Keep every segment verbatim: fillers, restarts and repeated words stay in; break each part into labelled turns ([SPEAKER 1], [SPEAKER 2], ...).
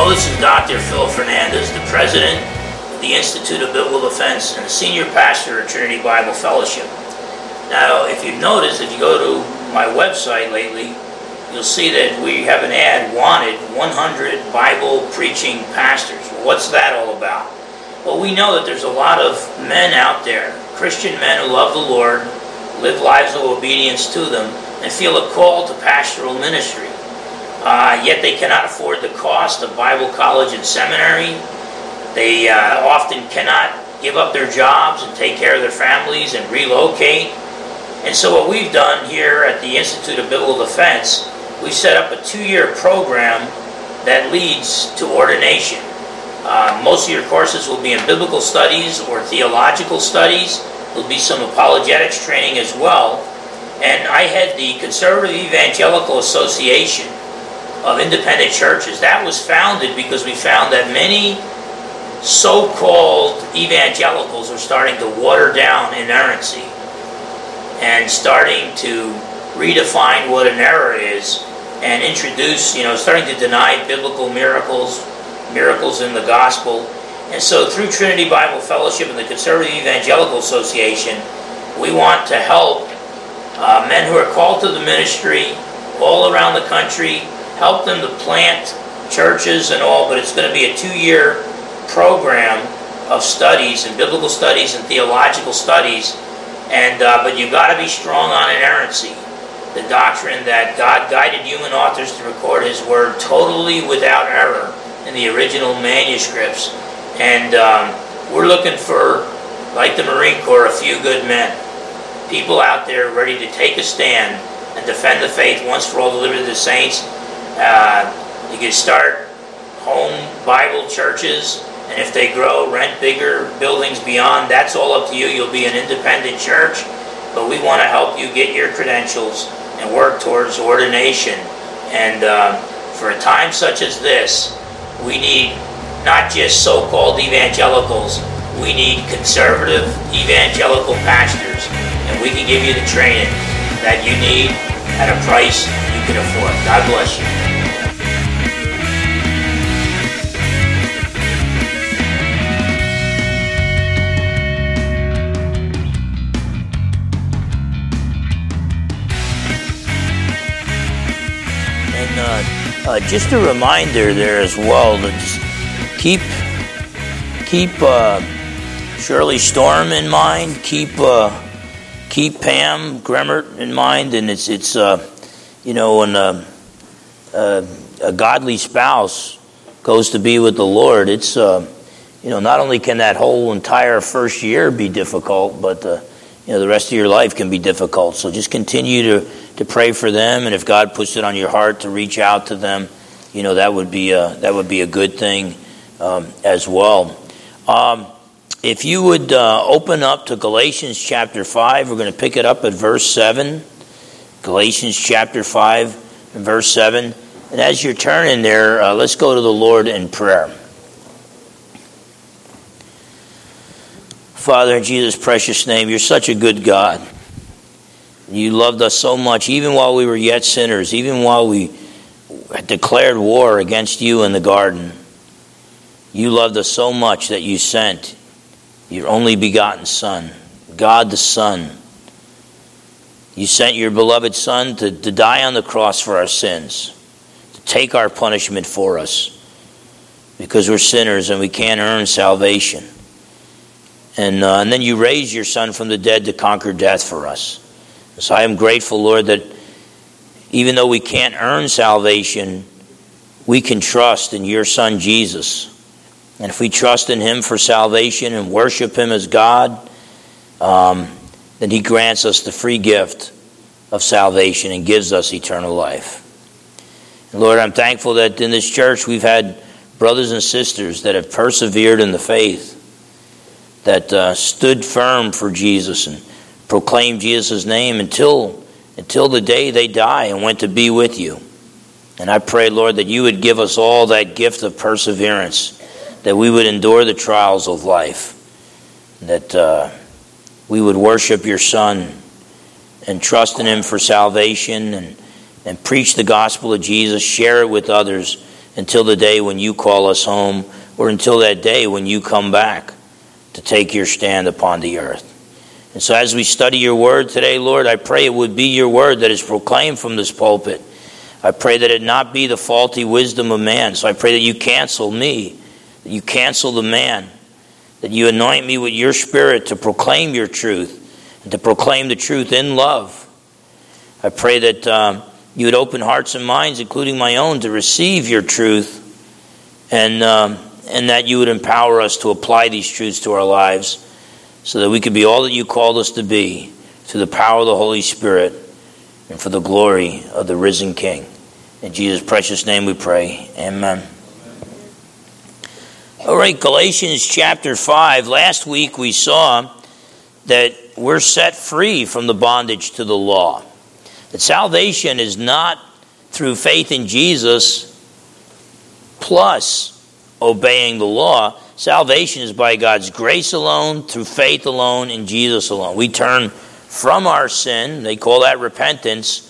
[SPEAKER 1] Hello, this is Doctor Phil Fernandez, the president of the Institute of Biblical Defense and the senior pastor at Trinity Bible Fellowship. Now, if you've noticed, if you go to my website lately, you'll see that we have an ad, wanted one hundred Bible preaching pastors. Well, what's that all about? Well, we know that there's a lot of men out there, Christian men who love the Lord, live lives of obedience to them, and feel a call to pastoral ministry. Uh, yet they cannot afford the cost of Bible college and seminary. They uh, often cannot give up their jobs and take care of their families and relocate. And so what we've done here at the Institute of Biblical Defense, we set up a two-year program that leads to ordination. Uh, most of your courses will be in biblical studies or theological studies. There'll be some apologetics training as well. And I head the Conservative Evangelical Association of Independent Churches. That was founded because we found that many so-called evangelicals are starting to water down inerrancy and starting to redefine what an error is and introduce, you know, starting to deny biblical miracles, miracles in the gospel. And so through Trinity Bible Fellowship and the Conservative Evangelical Association, we want to help uh, men who are called to the ministry all around the country, help them to plant churches and all, but it's going to be a two-year program of studies and biblical studies and theological studies. And uh, but you've got to be strong on inerrancy, the doctrine that God guided human authors to record His Word totally without error in the original manuscripts. And um, we're looking for, like the Marine Corps, a few good men, people out there ready to take a stand and defend the faith once for all, delivered to the saints. Uh, you can start home Bible churches, and if they grow, rent bigger buildings beyond. That's all up to you. You'll be an independent church, but we want to help you get your credentials and work towards ordination. And uh, for a time such as this, we need not just so-called evangelicals, we need conservative evangelical pastors, and we can give you the training that you need at a price you can afford. God bless you. And uh, uh, just a reminder there as well to just keep keep uh, Shirley Storm in mind. Keep uh, keep Pam Gremmert in mind, and it's it's uh, you know when uh, uh, a godly spouse goes to be with the Lord, it's uh, you know not only can that whole entire first year be difficult, but uh, you know the rest of your life can be difficult. So just continue to, to pray for them, and if God puts it on your heart to reach out to them, you know that would be a, that would be a good thing um, as well. Um, If you would uh, open up to Galatians chapter five, we're going to pick it up at verse seven. Galatians chapter five and verse seven. And as you're turning there, uh, let's go to the Lord in prayer. Father, in Jesus' precious name, you're such a good God. You loved us so much, even while we were yet sinners, even while we declared war against you in the garden. You loved us so much that you sent your only begotten Son, God the Son. You sent your beloved Son to, to die on the cross for our sins, to take our punishment for us, because we're sinners and we can't earn salvation. And, uh, and then you raised your Son from the dead to conquer death for us. So I am grateful, Lord, that even though we can't earn salvation, we can trust in your Son Jesus. And if we trust in Him for salvation and worship Him as God, um, then He grants us the free gift of salvation and gives us eternal life. And Lord, I'm thankful that in this church we've had brothers and sisters that have persevered in the faith, that uh, stood firm for Jesus and proclaimed Jesus' name until, until the day they die and went to be with you. And I pray, Lord, that you would give us all that gift of perseverance, that we would endure the trials of life, that uh, we would worship your Son and trust in Him for salvation and, and preach the gospel of Jesus, share it with others, until the day when you call us home, or until that day when you come back to take your stand upon the earth. And so as we study your word today, Lord, I pray it would be your word that is proclaimed from this pulpit. I pray that it not be the faulty wisdom of man. So I pray that you cancel me, that you cancel the man, that you anoint me with your spirit to proclaim your truth and to proclaim the truth in love. I pray that um, you would open hearts and minds, including my own, to receive your truth, and um, and that you would empower us to apply these truths to our lives so that we could be all that you called us to be through the power of the Holy Spirit and for the glory of the risen King. In Jesus' precious name we pray. Amen. All right, Galatians chapter five. Last week we saw that we're set free from the bondage to the law. That salvation is not through faith in Jesus plus obeying the law. Salvation is by God's grace alone, through faith alone, in Jesus alone. We turn from our sin, they call that repentance,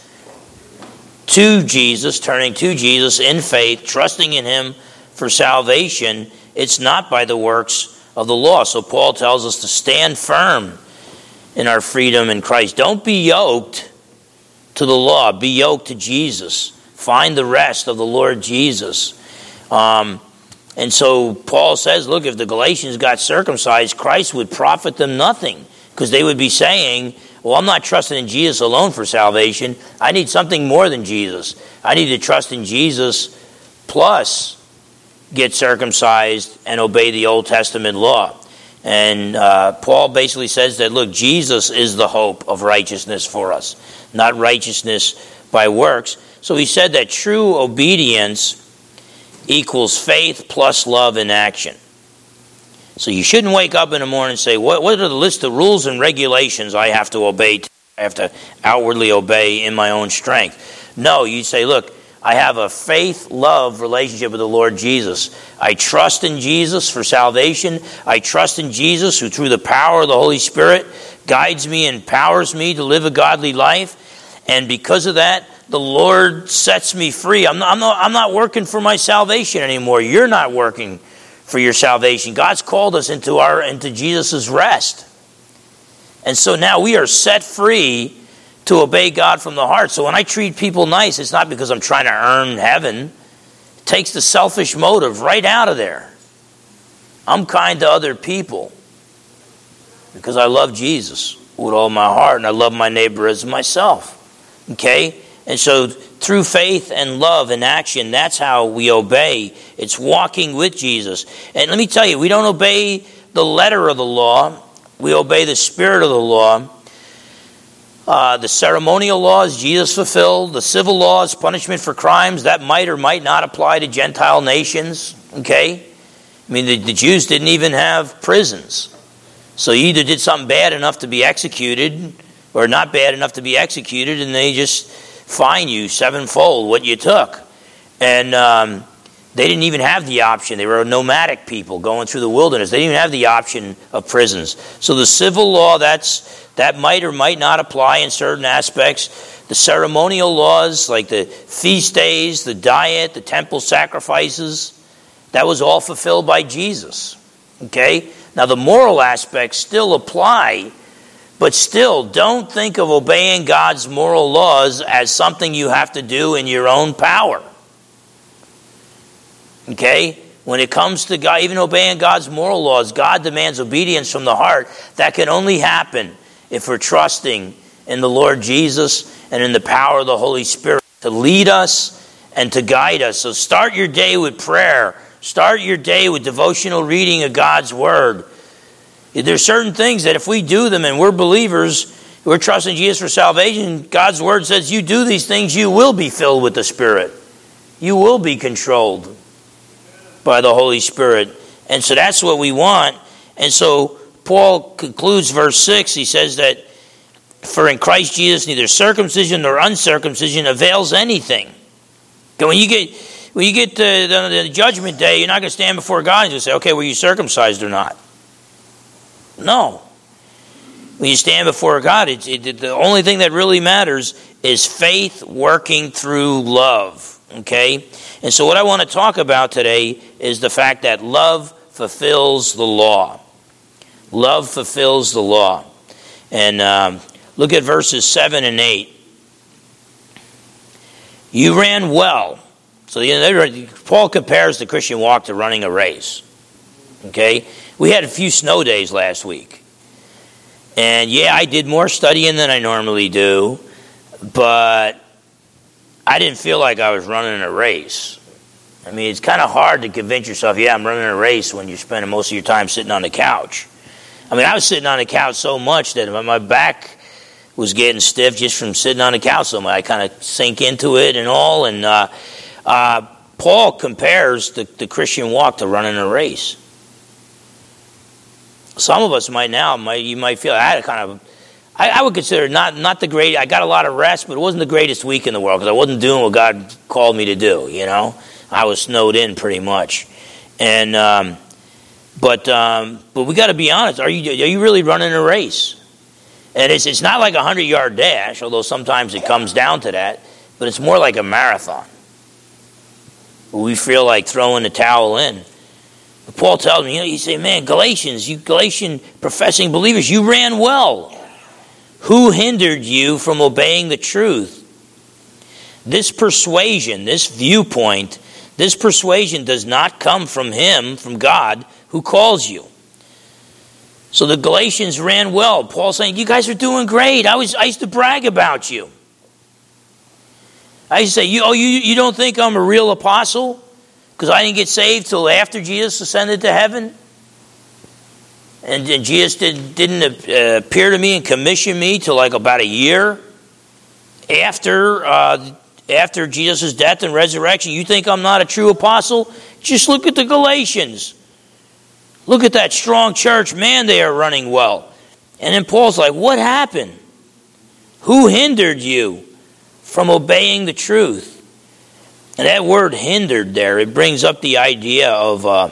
[SPEAKER 1] to Jesus, turning to Jesus in faith, trusting in him for salvation. It's not by the works of the law. So Paul tells us to stand firm in our freedom in Christ. Don't be yoked to the law. Be yoked to Jesus. Find the rest of the Lord Jesus. Um, and so Paul says, look, if the Galatians got circumcised, Christ would profit them nothing, because they would be saying, well, I'm not trusting in Jesus alone for salvation. I need something more than Jesus. I need to trust in Jesus plus get circumcised and obey the Old Testament law. And uh, Paul basically says that, look, Jesus is the hope of righteousness for us, not righteousness by works. So he said that true obedience equals faith plus love in action. So you shouldn't wake up in the morning and say, what, what are the list of rules and regulations I have to obey? I have to outwardly obey in my own strength. No, you say, look, I have a faith-love relationship with the Lord Jesus. I trust in Jesus for salvation. I trust in Jesus who, through the power of the Holy Spirit, guides me and empowers me to live a godly life. And because of that, the Lord sets me free. I'm not, I'm not, I'm not working for my salvation anymore. You're not working for your salvation. God's called us into our into Jesus' rest. And so now we are set free to obey God from the heart. So when I treat people nice, it's not because I'm trying to earn heaven. It takes the selfish motive right out of there. I'm kind to other people because I love Jesus with all my heart, and I love my neighbor as myself. Okay? And so through faith and love and action, that's how we obey. It's walking with Jesus. And let me tell you, we don't obey the letter of the law. We obey the spirit of the law. Uh, the ceremonial laws Jesus fulfilled. The civil laws, punishment for crimes, that might or might not apply to Gentile nations. Okay? I mean, the, the Jews didn't even have prisons. So you either did something bad enough to be executed or not bad enough to be executed, and they just fine you sevenfold what you took. And um, they didn't even have the option. They were a nomadic people going through the wilderness. They didn't even have the option of prisons. So the civil law, that's that might or might not apply in certain aspects. The ceremonial laws, like the feast days, the diet, the temple sacrifices, that was all fulfilled by Jesus. Okay? Now the moral aspects still apply, but still, don't think of obeying God's moral laws as something you have to do in your own power. Okay? When it comes to God, even obeying God's moral laws, God demands obedience from the heart. That can only happen if we're trusting in the Lord Jesus and in the power of the Holy Spirit to lead us and to guide us. So start your day with prayer. Start your day with devotional reading of God's Word. There's certain things that if we do them and we're believers, we're trusting Jesus for salvation, God's Word says you do these things, you will be filled with the Spirit. You will be controlled by the Holy Spirit. And so that's what we want. And so Paul concludes verse six. He says that for in Christ Jesus neither circumcision nor uncircumcision avails anything. When you get when you get to the, the judgment day, you're not going to stand before God and just say, okay, were you circumcised or not? No. When you stand before God, it's, it, the only thing that really matters is faith working through love. Okay? And so what I want to talk about today is the fact that love fulfills the law. Love fulfills the law. And um, look at verses seven and eight. You ran well. So you know, Paul compares the Christian walk to running a race. Okay? We had a few snow days last week. And yeah, I did more studying than I normally do, but I didn't feel like I was running a race. I mean, it's kind of hard to convince yourself, yeah, I'm running a race when you're spending most of your time sitting on the couch. I mean, I was sitting on the couch so much that my back was getting stiff just from sitting on the couch so much. I kind of sink into it and all. And uh, uh, Paul compares the, the Christian walk to running a race. Some of us might now, might, you might feel, I had a kind of, I, I would consider not, not the great, I got a lot of rest, but it wasn't the greatest week in the world because I wasn't doing what God called me to do, you know. I was snowed in pretty much. And, um, but um, but we got to be honest, are you, are you really running a race? And it's, it's not like a hundred-yard dash, although sometimes it comes down to that, but it's more like a marathon. We feel like throwing the towel in. But Paul tells me, you know, you say, man, Galatians, you Galatian professing believers, you ran well. Who hindered you from obeying the truth? This persuasion, this viewpoint, this persuasion does not come from him, from God, who calls you. So the Galatians ran well. Paul's saying, you guys are doing great. I was I used to brag about you. I used to say, you, oh, you, you don't think I'm a real apostle? Because I didn't get saved till after Jesus ascended to heaven? And, and Jesus did, didn't uh, appear to me and commission me till like about a year after uh, after Jesus' death and resurrection. You think I'm not a true apostle? Just look at the Galatians. Look at that strong church. Man, they are running well. And then Paul's like, what happened? Who hindered you from obeying the truth? And that word hindered there, it brings up the idea of, uh,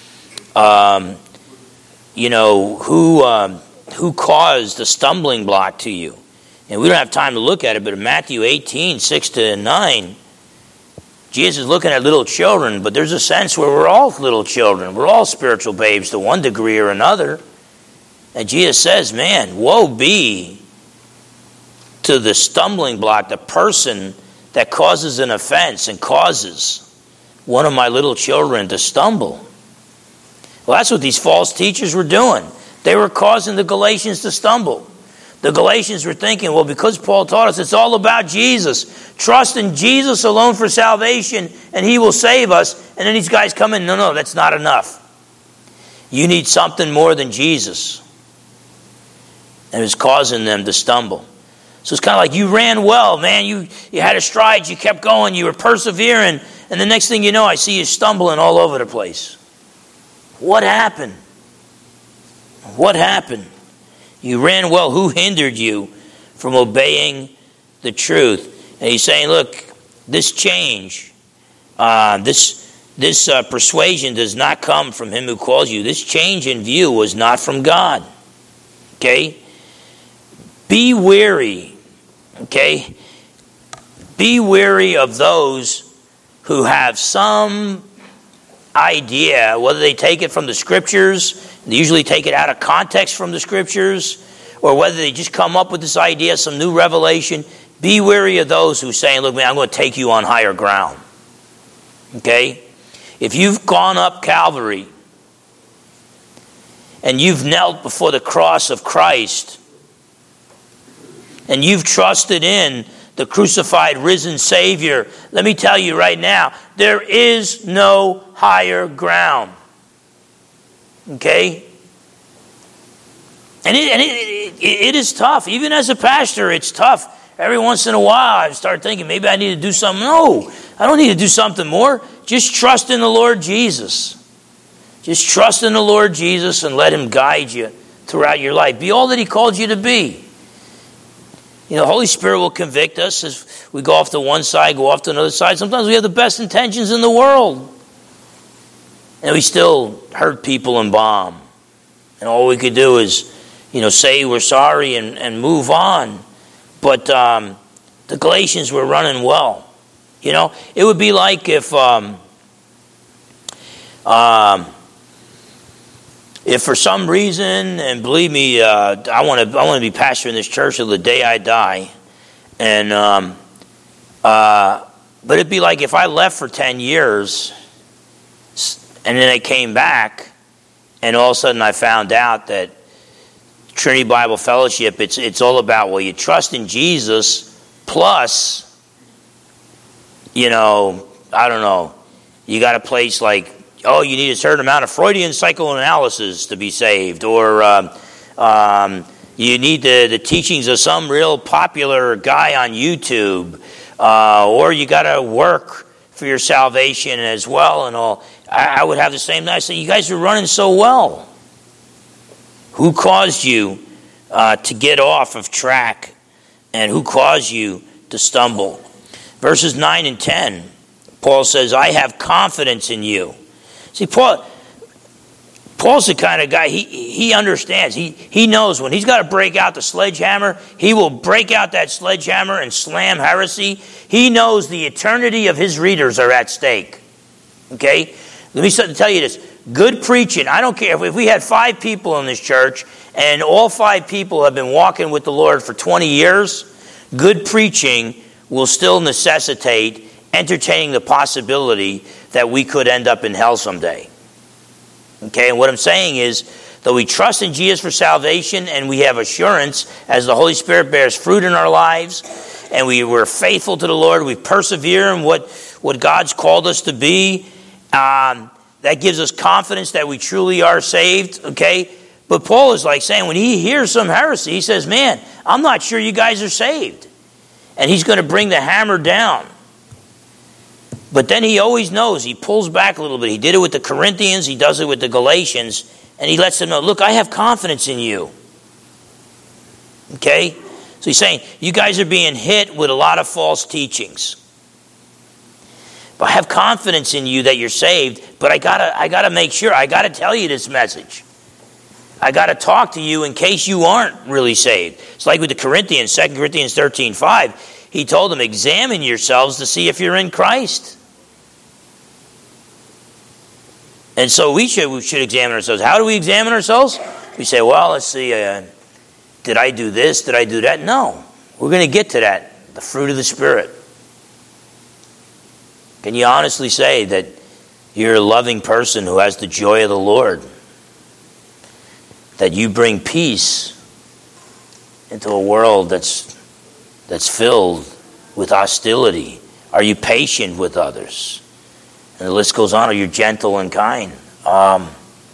[SPEAKER 1] um, you know, who um, who caused the stumbling block to you. And we don't have time to look at it, but in Matthew eighteen, six to nine, Jesus is looking at little children, but there's a sense where we're all little children. We're all spiritual babes to one degree or another. And Jesus says, man, woe be to the stumbling block, the person that causes an offense and causes one of my little children to stumble. Well, that's what these false teachers were doing. They were causing the Galatians to stumble. The Galatians were thinking, well, because Paul taught us it's all about Jesus. Trust in Jesus alone for salvation, and he will save us. And then these guys come in, no, no, that's not enough. You need something more than Jesus. And it was causing them to stumble. So it's kind of like you ran well, man. You, you had a stride, you kept going, you were persevering, and the next thing you know, I see you stumbling all over the place. What happened? What happened? You ran well. Who hindered you from obeying the truth? And he's saying, look, this change, uh, this this uh, persuasion does not come from him who calls you. This change in view was not from God. Okay? Be wary. Okay? Be wary of those who have some idea, whether they take it from the scriptures, they usually take it out of context from the scriptures, or whether they just come up with this idea, some new revelation. Be wary of those who are saying, look, man, I'm going to take you on higher ground. Okay? If you've gone up Calvary and you've knelt before the cross of Christ and you've trusted in the crucified, risen Savior, let me tell you right now, there is no higher ground. Okay? And, it, and it, it, it is tough. Even as a pastor, it's tough. Every once in a while, I start thinking, maybe I need to do something. No, I don't need to do something more. Just trust in the Lord Jesus. Just trust in the Lord Jesus and let him guide you throughout your life. Be all that he called you to be. You know, the Holy Spirit will convict us as we go off to one side, go off to another side. Sometimes we have the best intentions in the world. And we still hurt people and bomb. And all we could do is, you know, say we're sorry and, and move on. But um, the Galatians were running well. You know, it would be like if, um, um, if for some reason, and believe me, uh, I want to, I want to be pastor in this church till the day I die, and um, uh, but it'd be like if I left for ten years, and then I came back, and all of a sudden I found out that Trinity Bible Fellowship, it's it's all about, well, you trust in Jesus, plus, you know, I don't know, you got a place like, oh, you need a certain amount of Freudian psychoanalysis to be saved, or um, um, you need the, the teachings of some real popular guy on YouTube, uh, or you got to work for your salvation as well and all. I, I would have the same. I say, you guys are running so well. Who caused you uh, to get off of track, and who caused you to stumble? Verses nine and ten, Paul says, I have confidence in you. See, Paul, Paul's the kind of guy, he, he understands. He, he knows when he's got to break out the sledgehammer, he will break out that sledgehammer and slam heresy. He knows the eternity of his readers are at stake. Okay? Let me tell you this. Good preaching, I don't care. If we had five people in this church and all five people have been walking with the Lord for twenty years, good preaching will still necessitate entertaining the possibility that we could end up in hell someday. Okay, and what I'm saying is, though we trust in Jesus for salvation and we have assurance as the Holy Spirit bears fruit in our lives, and we were faithful to the Lord, we persevere in what, what God's called us to be, um, that gives us confidence that we truly are saved, okay? But Paul is like saying, when he hears some heresy, he says, man, I'm not sure you guys are saved. And he's going to bring the hammer down. But then he always knows, he pulls back a little bit. He did it with the Corinthians, he does it with the Galatians, and he lets them know, look, I have confidence in you. Okay? So he's saying, you guys are being hit with a lot of false teachings. But I have confidence in you that you're saved, but I gotta, I gotta make sure, I gotta tell you this message. I gotta talk to you in case you aren't really saved. It's like with the Corinthians, Second Corinthians thirteen five. He told them, examine yourselves to see if you're in Christ. And so we should, we should examine ourselves. How do we examine ourselves? We say, well, let's see, uh, did I do this? Did I do that? No. We're going to get to that. The fruit of the Spirit. Can you honestly say that you're a loving person who has the joy of the Lord? That you bring peace into a world that's that's filled with hostility? Are you patient with others? And the list goes on. Are you gentle and kind? Um,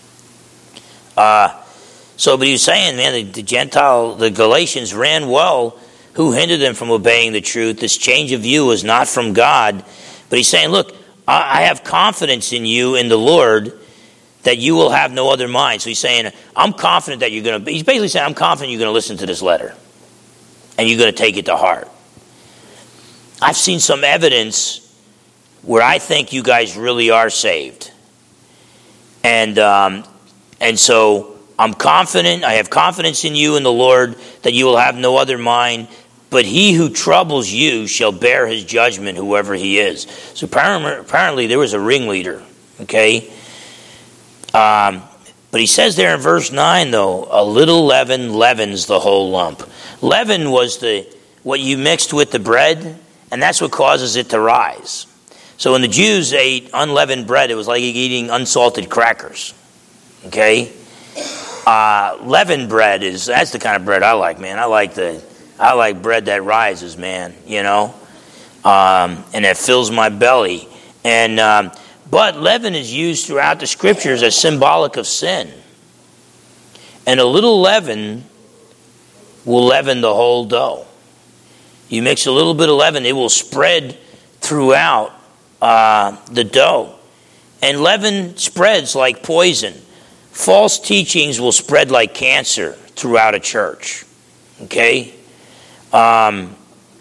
[SPEAKER 1] uh, so, but he was saying, man, the, the Gentile, the Galatians ran well. Who hindered them from obeying the truth? This change of view was not from God. But he's saying, look, I, I have confidence in you, in the Lord, that you will have no other mind. So he's saying, I'm confident that you're going to, he's basically saying, I'm confident you're going to listen to this letter. And you're going to take it to heart. I've seen some evidence where I think you guys really are saved. And um, and so I'm confident, I have confidence in you in the Lord, that you will have no other mind, but he who troubles you shall bear his judgment, whoever he is. So apparently there was a ringleader, okay? Um, but he says there in verse nine, though, a little leaven leavens the whole lump. Leaven was the what you mixed with the bread, and that's what causes it to rise. So when the Jews ate unleavened bread, it was like eating unsalted crackers. Okay? Uh, leavened bread is, that's the kind of bread I like, man. I like the, I like bread that rises, man, you know? Um, and that fills my belly. And, um, but leaven is used throughout the scriptures as symbolic of sin. And a little leaven will leaven the whole dough. You mix a little bit of leaven, it will spread throughout uh, the dough. And leaven spreads like poison. False teachings will spread like cancer throughout a church. Okay? Um,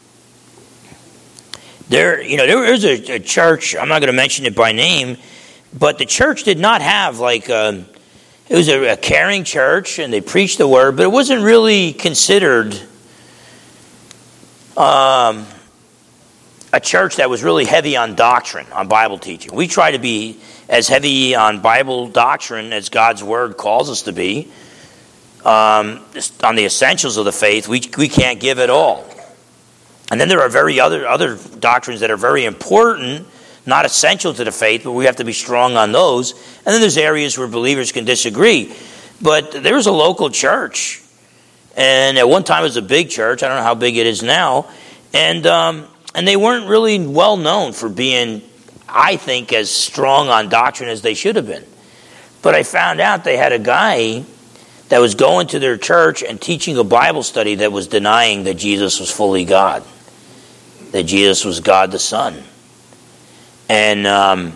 [SPEAKER 1] there, you know, there is a, a church, I'm not going to mention it by name, but the church did not have like a, it was a, a caring church, and they preached the word, but it wasn't really considered, um, a church that was really heavy on doctrine, on Bible teaching. We try to be as heavy on Bible doctrine as God's Word calls us to be. Um, on the essentials of the faith, we we can't give it all. And then there are very other other doctrines that are very important, not essential to the faith, but we have to be strong on those. And then there's areas where believers can disagree. But there was a local church, and at one time it was a big church. I don't know how big it is now. And um, and they weren't really well known for being, I think, as strong on doctrine as they should have been. But I found out they had a guy that was going to their church and teaching a Bible study that was denying that Jesus was fully God, that Jesus was God the Son. And um,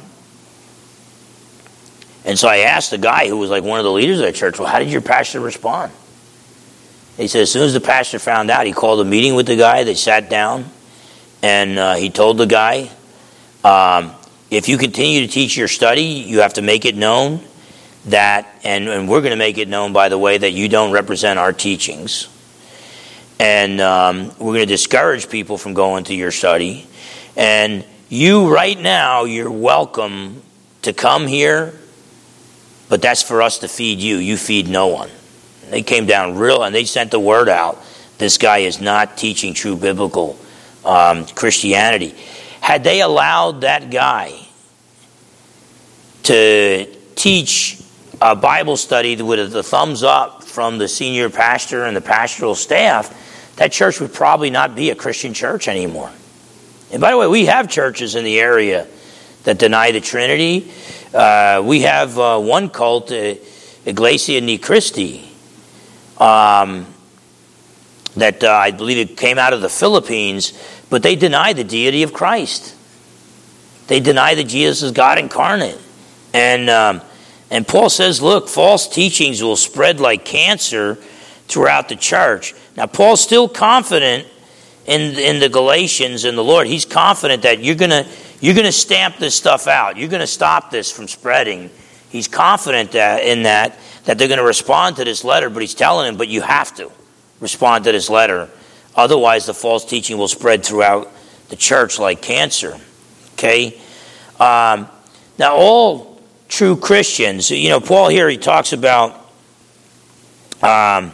[SPEAKER 1] and so I asked the guy who was like one of the leaders of that church, well, how did your pastor respond? He said as soon as the pastor found out, he called a meeting with the guy. They sat down, and uh, he told the guy, um, if you continue to teach your study, you have to make it known that, and, and we're going to make it known, by the way, that you don't represent our teachings. And um, we're going to discourage people from going to your study. And you, right now, you're welcome to come here, but that's for us to feed you. You feed no one. And they came down real, and they sent the word out. This guy is not teaching true biblical um, Christianity. Had they allowed that guy to teach a Bible study with the thumbs up from the senior pastor and the pastoral staff, that church would probably not be a Christian church anymore. And by the way, we have churches in the area that deny the Trinity. Uh, we have uh, one cult, uh, Iglesia Ni Christi, um, that uh, I believe it came out of the Philippines, but they deny the deity of Christ. They deny that Jesus is God incarnate. And um, And Paul says, look, false teachings will spread like cancer throughout the church. Now, Paul's still confident in, in the Galatians and the Lord. He's confident that you're going to you're gonna stamp this stuff out. You're going to stop this from spreading. He's confident that, in that, that they're going to respond to this letter, but he's telling him, but you have to respond to this letter. Otherwise, the false teaching will spread throughout the church like cancer. Okay? Um, now, all true Christians, you know, Paul here, he talks about um,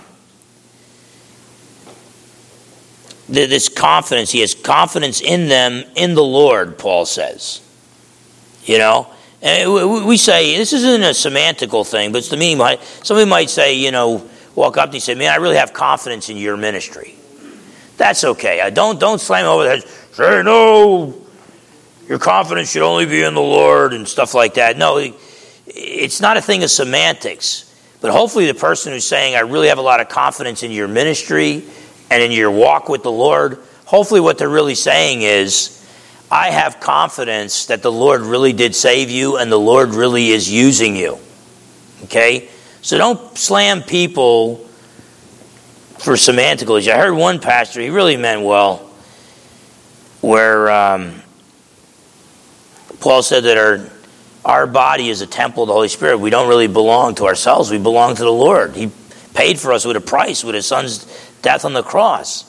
[SPEAKER 1] this confidence. He has confidence in them, in the Lord, Paul says. You know? And we say, this isn't a semantical thing, but it's the meaning. Somebody might say, you know, walk up to you and say, man, I really have confidence in your ministry. That's okay. I don't, don't slam over the head. Say, no, your confidence should only be in the Lord and stuff like that. No, it's not a thing of semantics. But hopefully the person who's saying, I really have a lot of confidence in your ministry and in your walk with the Lord, hopefully what they're really saying is, I have confidence that the Lord really did save you and the Lord really is using you. Okay? So don't slam people for semantical issues. I heard one pastor, he really meant well, where um, Paul said that our, our body is a temple of the Holy Spirit. We don't really belong to ourselves. We belong to the Lord. He paid for us with a price, with his son's death on the cross.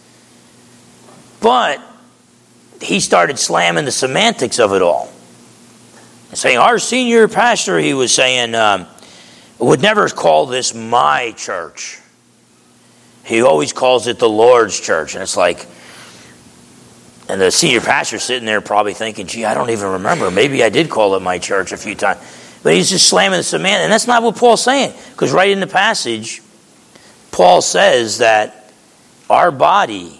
[SPEAKER 1] But he started slamming the semantics of it all. Saying, our senior pastor, he was saying, um, would never call this my church. He always calls it the Lord's church. And it's like, and the senior pastor sitting there probably thinking, gee, I don't even remember. Maybe I did call it my church a few times. But he's just slamming the semantics. And that's not what Paul's saying. Because right in the passage, Paul says that our body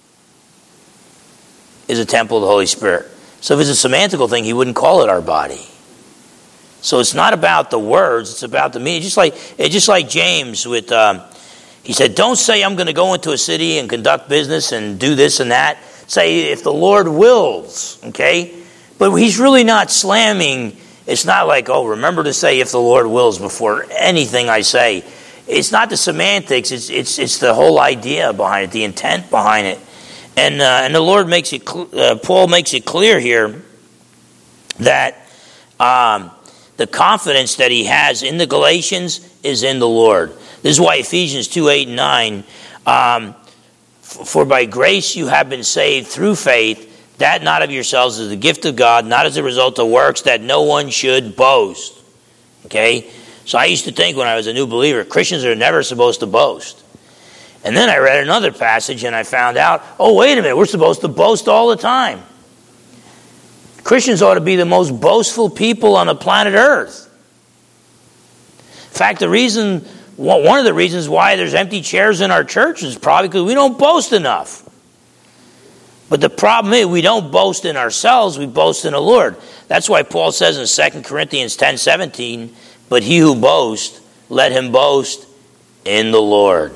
[SPEAKER 1] is a temple of the Holy Spirit. So if it's a semantical thing, he wouldn't call it our body. So it's not about the words, it's about the meaning. Just like it's just like James with, um, he said, don't say I'm going to go into a city and conduct business and do this and that. Say if the Lord wills, okay? But he's really not slamming. It's not like, oh, remember to say if the Lord wills before anything I say. It's not the semantics, it's it's it's the whole idea behind it, the intent behind it. And uh, and the Lord makes it, cl- uh, Paul makes it clear here that um, the confidence that he has in the Galatians is in the Lord. This is why Ephesians two, eight, and nine, um, for by grace you have been saved through faith. That not of yourselves is the gift of God, not as a result of works, that no one should boast. Okay? So I used to think when I was a new believer, Christians are never supposed to boast. And then I read another passage and I found out, oh, wait a minute, we're supposed to boast all the time. Christians ought to be the most boastful people on the planet Earth. In fact, the reason, one of the reasons why there's empty chairs in our church is probably because we don't boast enough. But the problem is we don't boast in ourselves, we boast in the Lord. That's why Paul says in Second Corinthians ten seventeen, but he who boasts, let him boast in the Lord.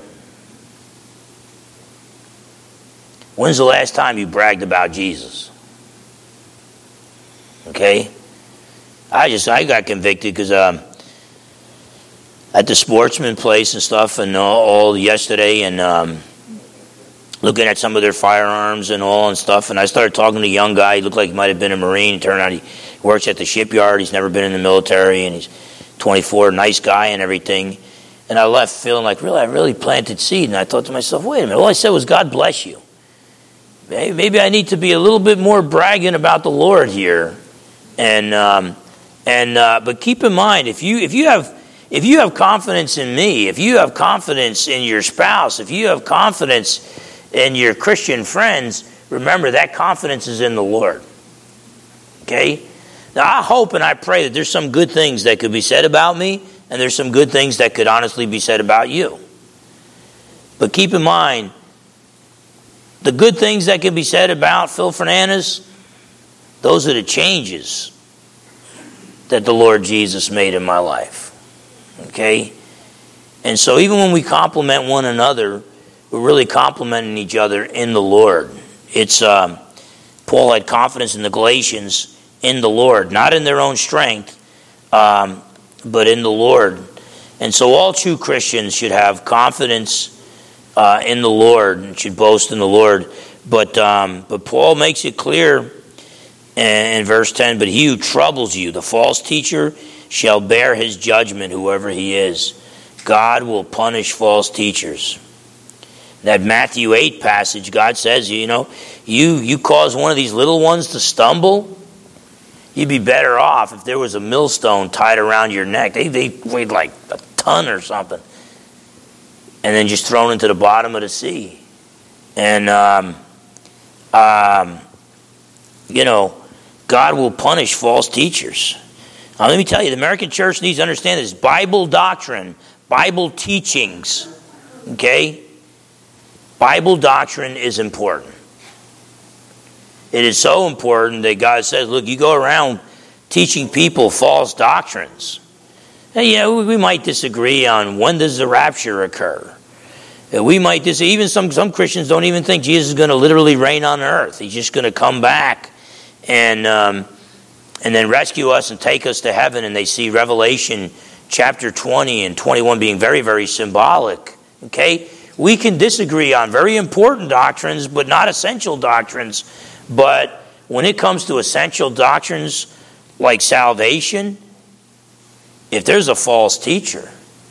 [SPEAKER 1] When's the last time you bragged about Jesus? Okay? I just, I got convicted because um, at the sportsman place and stuff and all, all yesterday and um, looking at some of their firearms and all and stuff, and I started talking to a young guy. He looked like he might have been a Marine. It turned out he works at the shipyard. He's never been in the military, and he's twenty-four, nice guy and everything. And I left feeling like, really, I really planted seed. And I thought to myself, wait a minute, all I said was, God bless you. Maybe I need to be a little bit more bragging about the Lord here. And um, and uh, but keep in mind, if you if you have if you have confidence in me, if you have confidence in your spouse, if you have confidence in your Christian friends, remember that confidence is in the Lord. Okay? Now I hope and I pray that there's some good things that could be said about me, and there's some good things that could honestly be said about you. But keep in mind, the good things that can be said about Phil Fernandez, those are the changes that the Lord Jesus made in my life. Okay? And so even when we compliment one another, we're really complimenting each other in the Lord. It's um, Paul had confidence in the Galatians in the Lord, not in their own strength, um, but in the Lord. And so all true Christians should have confidence uh, in the Lord and should boast in the Lord. But um, but Paul makes it clear in verse ten, but he who troubles you, the false teacher, shall bear his judgment, whoever he is. God will punish false teachers. That Matthew eight passage, God says, you know, you, you cause one of these little ones to stumble, you'd be better off if there was a millstone tied around your neck. They, they weighed like a ton or something. And then just thrown into the bottom of the sea. And, um, um, you know, God will punish false teachers. Now, let me tell you, the American church needs to understand this. Bible doctrine, Bible teachings, okay? Bible doctrine is important. It is so important that God says, look, you go around teaching people false doctrines. And, yeah, we, we might disagree on when does the rapture occur. We might disagree. Even some, some Christians don't even think Jesus is going to literally reign on earth. He's just going to come back and um, and then rescue us and take us to heaven. And they see Revelation chapter twenty and twenty-one being very, very symbolic. Okay? We can disagree on very important doctrines, but not essential doctrines. But when it comes to essential doctrines like salvation, if there's a false teacher,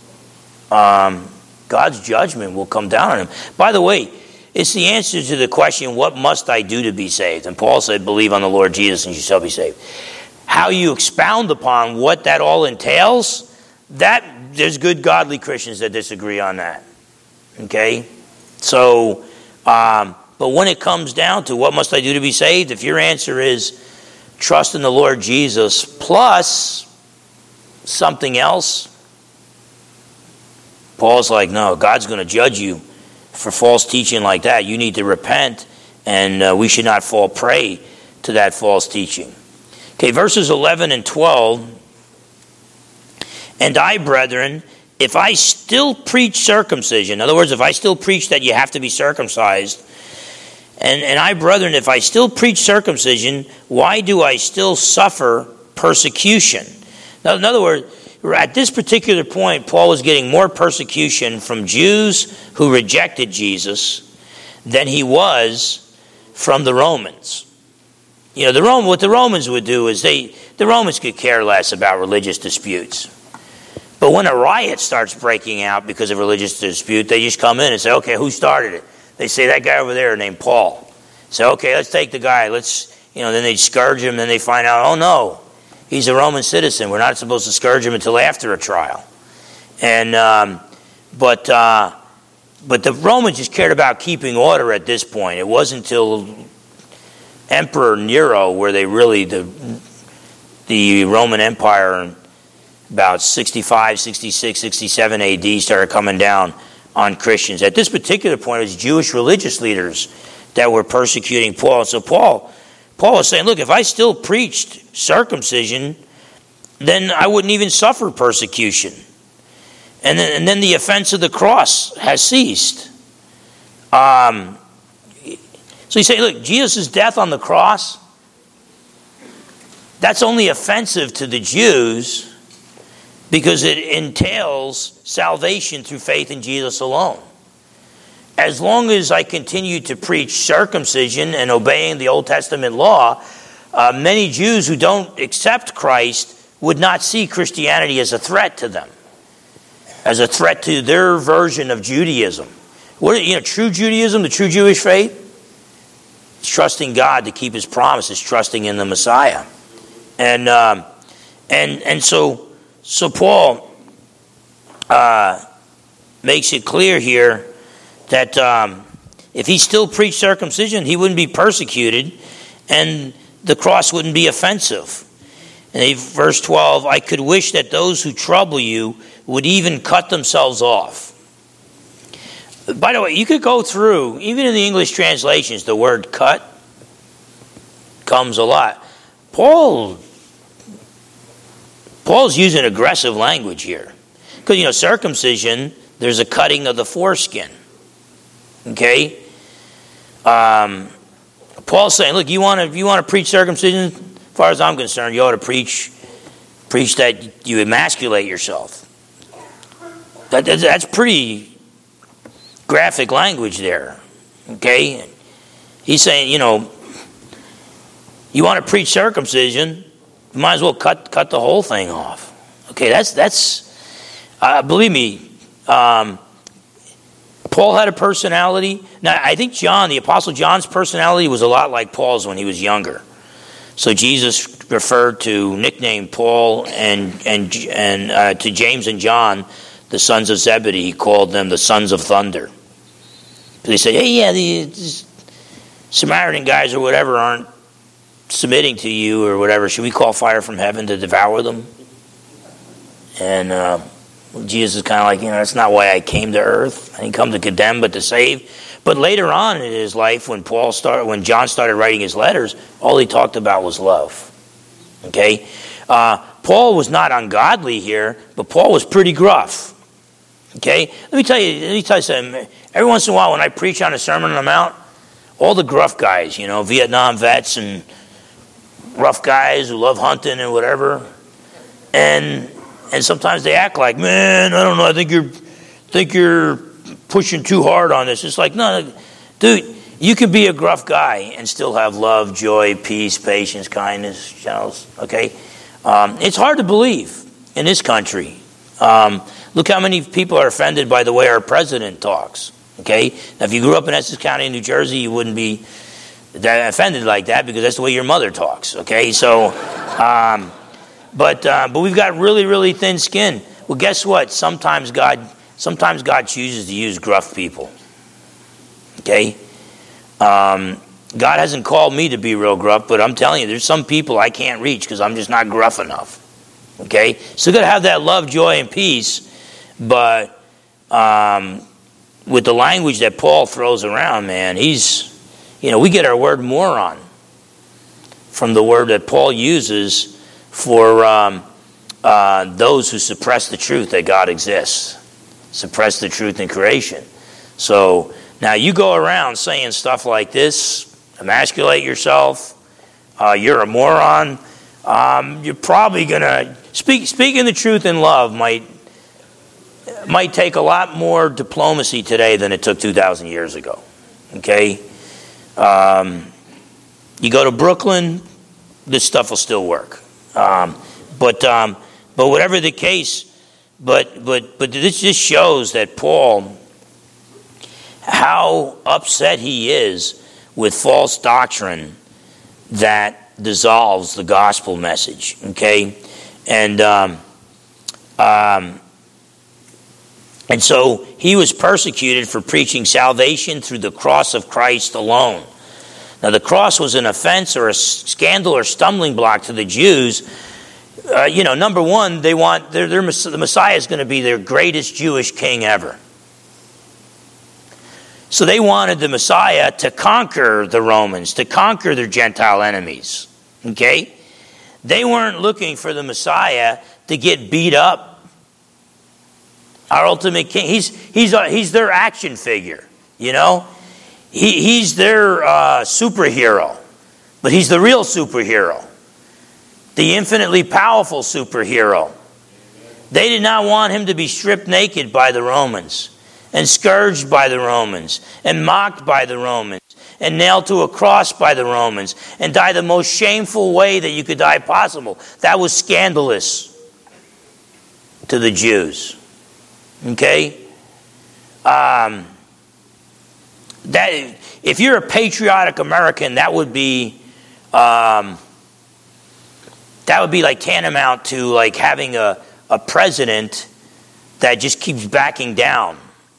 [SPEAKER 1] um, God's judgment will come down on him. By the way, it's the answer to the question, what must I do to be saved? And Paul said, believe on the Lord Jesus and you shall be saved. How you expound upon what that all entails, that there's good godly Christians that disagree on that. Okay? So, um, but when it comes down to what must I do to be saved, if your answer is trust in the Lord Jesus plus something else, Paul's like, no, God's going to judge you for false teaching like that. You need to repent, and uh, we should not fall prey to that false teaching. Okay, verses eleven and twelve. And I, brethren, if I still preach circumcision, in other words, if I still preach that you have to be circumcised, and, and I, brethren, if I still preach circumcision, why do I still suffer persecution? Now, in other words, at this particular point, Paul was getting more persecution from Jews who rejected Jesus than he was from the Romans. You know, the Roman, what the Romans would do is they, the Romans could care less about religious disputes. But when a riot starts breaking out because of religious dispute, they just come in and say, okay, who started it? They say that guy over there named Paul. So, okay, let's take the guy. Let's, you know, then they scourge him, then they find out, oh no, he's a Roman citizen. We're not supposed to scourge him until after a trial. And, um, but, uh, but the Romans just cared about keeping order at this point. It wasn't until Emperor Nero where they really, the, the Roman Empire, about sixty-five, sixty-six, sixty-seven A D started coming down on Christians. At this particular point, it was Jewish religious leaders that were persecuting Paul. So Paul, Paul was saying, look, if I still preached circumcision, then I wouldn't even suffer persecution. And then, and then the offense of the cross has ceased. Um, so you say, look, Jesus' death on the cross, that's only offensive to the Jews because it entails salvation through faith in Jesus alone. As long as I continue to preach circumcision and obeying the Old Testament law, uh, many Jews who don't accept Christ would not see Christianity as a threat to them, as a threat to their version of Judaism. What, you know, true Judaism, the true Jewish faith, it's trusting God to keep His promises, trusting in the Messiah, and um, and and so. So Paul uh, makes it clear here that um, if he still preached circumcision, he wouldn't be persecuted, and the cross wouldn't be offensive. And verse twelve, I could wish that those who trouble you would even cut themselves off. By the way, you could go through, even in the English translations, the word cut comes a lot. Paul... Paul's using aggressive language here. Because, you know, circumcision, there's a cutting of the foreskin. Okay? Um, Paul's saying, look, you want to you want to preach circumcision? As far as I'm concerned, you ought to preach preach that you emasculate yourself. That, that's, that's pretty graphic language there. Okay? He's saying, you know, you want to preach circumcision, you might as well cut cut the whole thing off. Okay, that's that's. Uh, believe me, um, Paul had a personality. Now, I think John, the Apostle John's personality, was a lot like Paul's when he was younger. So Jesus referred to, nicknamed Paul and and and uh, to James and John, the sons of Zebedee. He called them the sons of thunder. They said, "Hey, yeah, the Samaritan guys or whatever aren't submitting to you or whatever. Should we call fire from heaven to devour them?" And uh, Jesus is kind of like, you know, that's not why I came to earth. I didn't come to condemn, but to save. But later on in his life, when Paul started, when John started writing his letters, all he talked about was love. Okay, uh, Paul was not ungodly here, but Paul was pretty gruff. Okay, let me tell you. Let me tell you something. Every once in a while, when I preach on a Sermon on the Mount, all the gruff guys, you know, Vietnam vets and rough guys who love hunting and whatever, and and sometimes they act like, man, I don't know, I think you're think you're pushing too hard on this. It's like, no, dude, you can be a gruff guy and still have love, joy, peace, patience, kindness, gentleness. Okay, um, it's hard to believe in this country. Um, look how many people are offended by the way our president talks. Okay, now if you grew up in Essex County, New Jersey, you wouldn't be offended like that because that's the way your mother talks. Okay, so, um, but uh, but we've got really really thin skin. Well, guess what? Sometimes God sometimes God chooses to use gruff people. Okay, um, God hasn't called me to be real gruff, but I'm telling you, there's some people I can't reach because I'm just not gruff enough. Okay, so got to have that love, joy, and peace, but um, with the language that Paul throws around, man, he's. You know, we get our word moron from the word that Paul uses for um, uh, those who suppress the truth that God exists, suppress the truth in creation. So now you go around saying stuff like this, emasculate yourself, uh, you're a moron. Um, you're probably going to speak. Speaking the truth in love might might take a lot more diplomacy today than it took two thousand years ago. Okay. Um, you go to Brooklyn, this stuff will still work. Um, but um, but whatever the case, but but but this just shows that Paul, how upset he is with false doctrine that dissolves the gospel message, okay? And um, um, and so he was persecuted for preaching salvation through the cross of Christ alone. Now, the cross was an offense or a scandal or stumbling block to the Jews. Uh, you know, number one, they want their, their the Messiah is going to be their greatest Jewish king ever. So they wanted the Messiah to conquer the Romans, to conquer their Gentile enemies. Okay? They weren't looking for the Messiah to get beat up. Our ultimate king, he's he's uh, he's their action figure, you know? He he's their uh, superhero, but he's the real superhero. The infinitely powerful superhero. They did not want him to be stripped naked by the Romans, and scourged by the Romans, and mocked by the Romans, and nailed to a cross by the Romans, and die the most shameful way that you could die possible. That was scandalous to the Jews. Okay? Um, that if you're a patriotic American, that would be um, that would be like tantamount to like having a, a president that just keeps backing down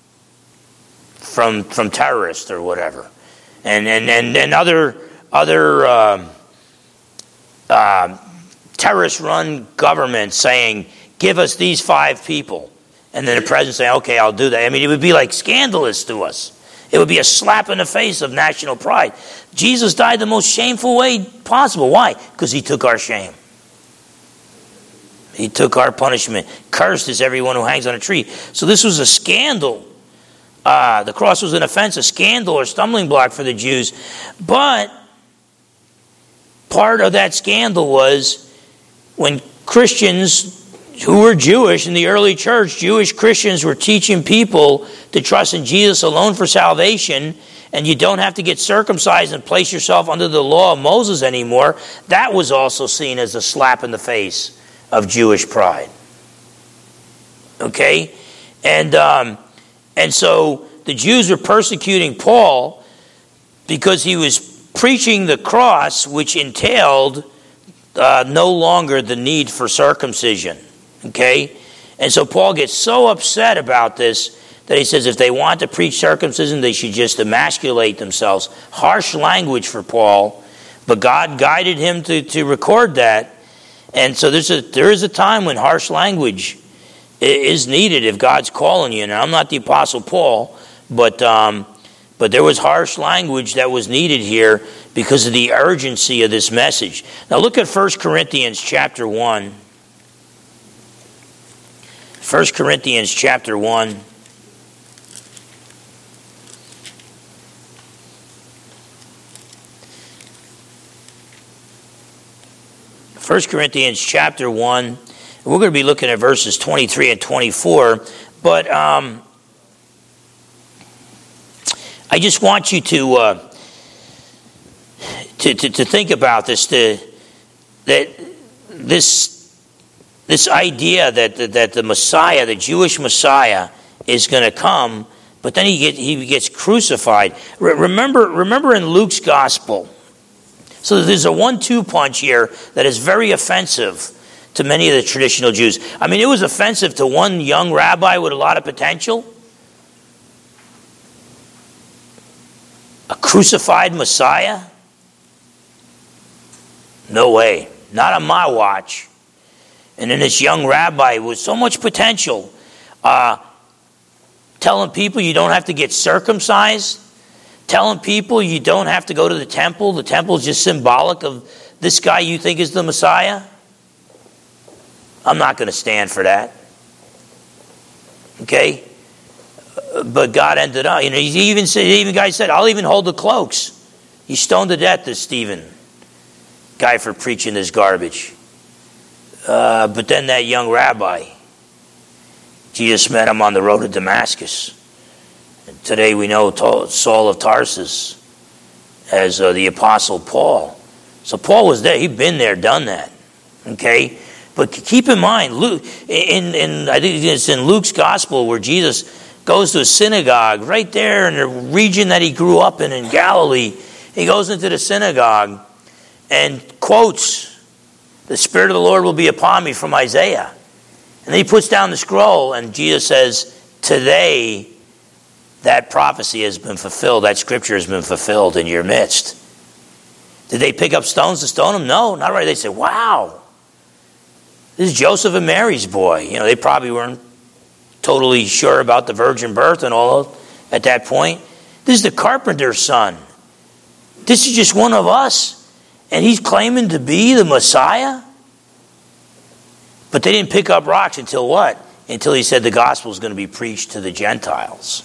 [SPEAKER 1] from from terrorists or whatever, and and and, and other other um, uh, terrorist-run governments saying, "Give us these five people," and then the president saying, "Okay, I'll do that." I mean, it would be like scandalous to us. It would be a slap in the face of national pride. Jesus died the most shameful way possible. Why? Because he took our shame. He took our punishment. Cursed is everyone who hangs on a tree. So this was a scandal. Uh, the cross was an offense, a scandal or stumbling block for the Jews. But part of that scandal was when Christians who were Jewish in the early church, Jewish Christians were teaching people to trust in Jesus alone for salvation, and you don't have to get circumcised and place yourself under the law of Moses anymore. That was also seen as a slap in the face of Jewish pride. Okay? And um, and so the Jews were persecuting Paul because he was preaching the cross, which entailed uh, no longer the need for circumcision. Okay? And so Paul gets so upset about this that he says if they want to preach circumcision, they should just emasculate themselves. Harsh language for Paul, but God guided him to, to record that. And so there's a, there is a time when harsh language is needed if God's calling you. And I'm not the Apostle Paul, but um, but there was harsh language that was needed here because of the urgency of this message. Now look at First Corinthians chapter one. First Corinthians chapter one. First Corinthians chapter one. We're going to be looking at verses twenty-three and twenty-four. But um, I just want you to, uh, to, to to think about this. To, that this this idea that the, that the Messiah, the Jewish Messiah, is going to come, but then he get, he gets crucified. Re- remember remember in Luke's gospel. So there's a one two punch here that is very offensive to many of the traditional Jews. I mean, it was offensive to one young rabbi with a lot of potential. A crucified Messiah? No way. Not on my watch. And then this young rabbi with so much potential, uh, telling people you don't have to get circumcised, telling people you don't have to go to the temple. The temple is just symbolic of this guy you think is the Messiah. I'm not going to stand for that. Okay? But God ended up, you know, he even said, even guy said, I'll even hold the cloaks. He stoned to death this Stephen guy for preaching this garbage. Uh, but then that young rabbi, Jesus met him on the road to Damascus. And today we know Saul of Tarsus as uh, the Apostle Paul. So Paul was there. He'd been there, done that. Okay? But keep in mind, Luke, in, in I think it's in Luke's gospel where Jesus goes to a synagogue right there in the region that he grew up in in Galilee. He goes into the synagogue and quotes, "The Spirit of the Lord will be upon me," from Isaiah. And then he puts down the scroll, and Jesus says, "Today, that prophecy has been fulfilled. That scripture has been fulfilled in your midst." Did they pick up stones to stone him? No, not right. They said, "Wow, this is Joseph and Mary's boy." You know, they probably weren't totally sure about the virgin birth and all at that point. This is the carpenter's son. This is just one of us. And he's claiming to be the Messiah? But they didn't pick up rocks until what? Until he said the gospel is going to be preached to the Gentiles.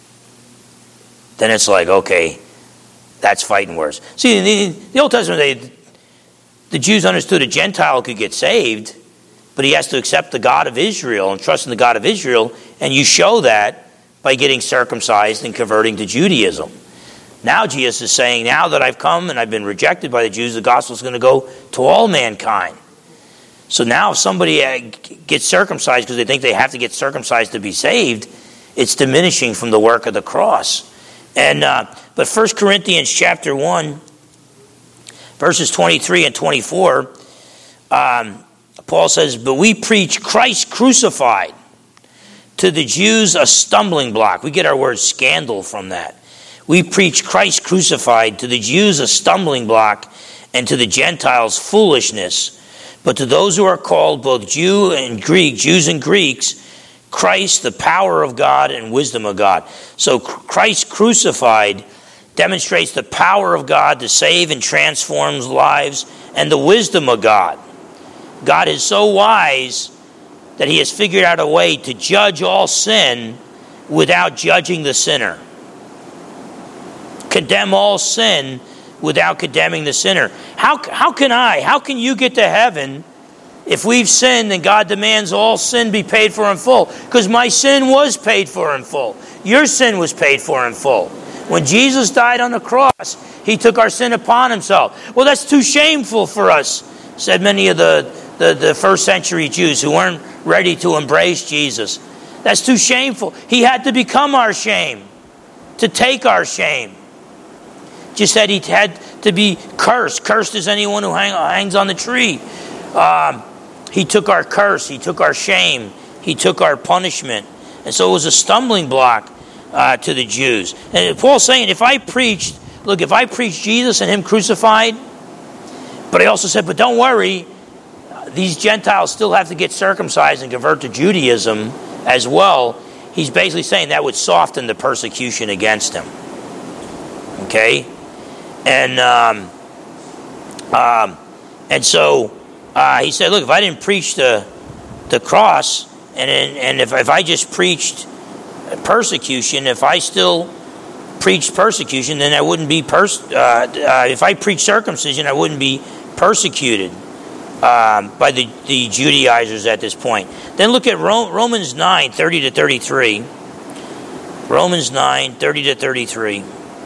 [SPEAKER 1] Then it's like, okay, that's fighting worse. See, in the, the Old Testament, they, the Jews understood a Gentile could get saved, but he has to accept the God of Israel and trust in the God of Israel, and you show that by getting circumcised and converting to Judaism. Now Jesus is saying, now that I've come and I've been rejected by the Jews, the gospel is going to go to all mankind. So now if somebody gets circumcised because they think they have to get circumcised to be saved, it's diminishing from the work of the cross. And uh, but First Corinthians chapter one, verses twenty-three and twenty-four, um, Paul says, "But we preach Christ crucified, to the Jews a stumbling block." We get our word scandal from that. We preach Christ crucified, to the Jews a stumbling block, and to the Gentiles foolishness. But to those who are called, both Jew and Greek, Jews and Greeks, Christ, the power of God and wisdom of God. So Christ crucified demonstrates the power of God to save and transform lives, and the wisdom of God. God is so wise that he has figured out a way to judge all sin without judging the sinner. Condemn all sin without condemning the sinner. How, how can I, how can you get to heaven if we've sinned and God demands all sin be paid for in full? Because my sin was paid for in full. Your sin was paid for in full. When Jesus died on the cross, he took our sin upon himself. Well, that's too shameful for us, said many of the, the, the first century Jews who weren't ready to embrace Jesus. That's too shameful. He had to become our shame, to take our shame. Just said he had to be cursed. Cursed is anyone who hang, hangs on the tree. Um, he took our curse. He took our shame. He took our punishment. And so it was a stumbling block uh, to the Jews. And Paul's saying, if I preached, look, if I preached Jesus and him crucified, but he also said, but don't worry, these Gentiles still have to get circumcised and convert to Judaism as well. He's basically saying that would soften the persecution against him. Okay? And um, um, and so uh, he said, look, if I didn't preach the the cross, and and if, if I just preached persecution, if I still preached persecution, then I wouldn't be, pers- uh, uh, if I preached circumcision, I wouldn't be persecuted um, by the, the Judaizers at this point. Then look at Ro- Romans nine, thirty to thirty-three. Romans nine, thirty to thirty-three.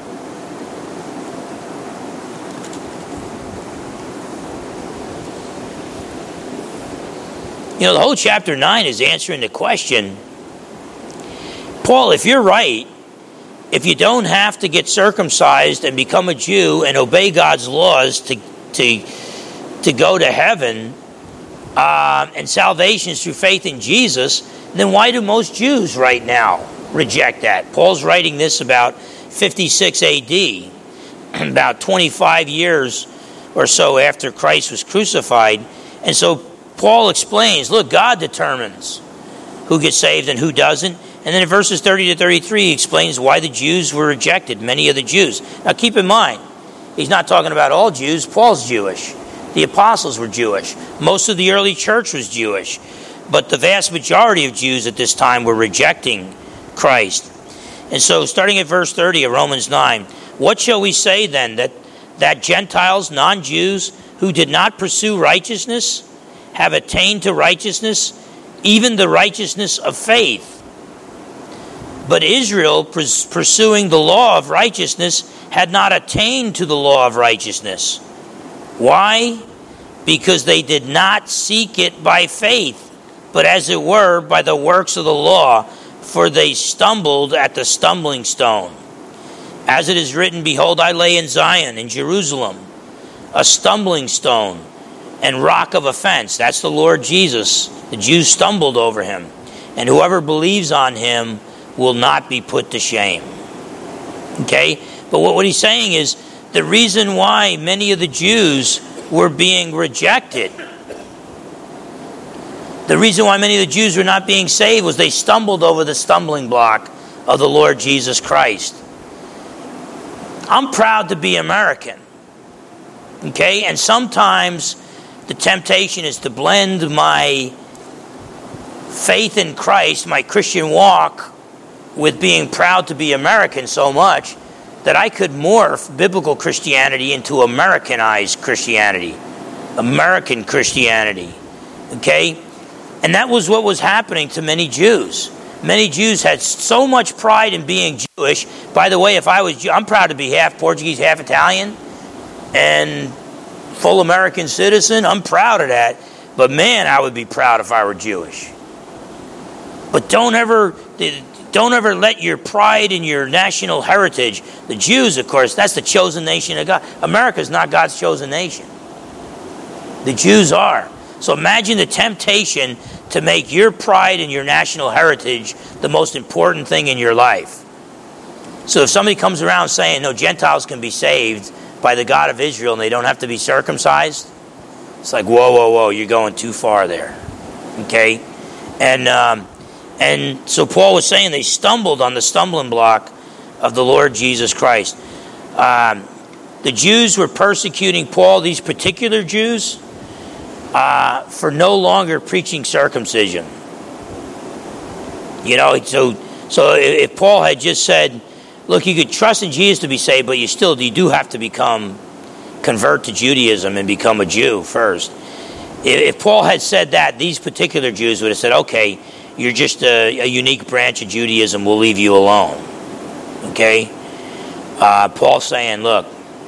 [SPEAKER 1] You know, the whole chapter nine is answering the question, Paul, if you're right, if you don't have to get circumcised and become a Jew and obey God's laws to to, to go to heaven, uh, and salvation is through faith in Jesus, then why do most Jews right now reject that? Paul's writing this about fifty-six A D, about twenty-five years or so after Christ was crucified. And so Paul explains, look, God determines who gets saved and who doesn't. And then in verses thirty to thirty-three, he explains why the Jews were rejected, many of the Jews. Now keep in mind, he's not talking about all Jews. Paul's Jewish. The apostles were Jewish. Most of the early church was Jewish. But the vast majority of Jews at this time were rejecting Christ. And so starting at verse thirty of Romans nine, what shall we say then? That, that Gentiles, non-Jews, who did not pursue righteousness, have attained to righteousness, even the righteousness of faith. But Israel, pursuing the law of righteousness, had not attained to the law of righteousness. Why? Because they did not seek it by faith, but as it were, by the works of the law, for they stumbled at the stumbling stone. As it is written, behold, I lay in Zion, in Jerusalem, a stumbling stone and rock of offense. That's the Lord Jesus. The Jews stumbled over him. And whoever believes on him will not be put to shame. Okay? But what, what he's saying is, the reason why many of the Jews were being rejected, the reason why many of the Jews were not being saved was they stumbled over the stumbling block of the Lord Jesus Christ. I'm proud to be American. Okay? And sometimes the temptation is to blend my faith in Christ, my Christian walk, with being proud to be American so much that I could morph biblical Christianity into Americanized Christianity. American Christianity. Okay? And that was what was happening to many Jews. Many Jews had so much pride in being Jewish. By the way, if I was Jew, I'm proud to be half Portuguese, half Italian, and full American citizen. I'm proud of that. But man, I would be proud if I were Jewish. But don't ever, don't ever let your pride in your national heritage. The Jews, of course, that's the chosen nation of God. America is not God's chosen nation. The Jews are. So imagine the temptation to make your pride in your national heritage the most important thing in your life. So if somebody comes around saying, no, Gentiles can be saved by the God of Israel and they don't have to be circumcised, it's like, whoa, whoa, whoa, you're going too far there. Okay? And um, and so Paul was saying they stumbled on the stumbling block of the Lord Jesus Christ. Um, the Jews were persecuting Paul, these particular Jews, Uh, for no longer preaching circumcision. You know, so so if Paul had just said, look, you could trust in Jesus to be saved, but you still you do have to become, convert to Judaism and become a Jew first. If Paul had said that, these particular Jews would have said, okay, you're just a, a unique branch of Judaism, we'll leave you alone. Okay? Uh, Paul's saying, look,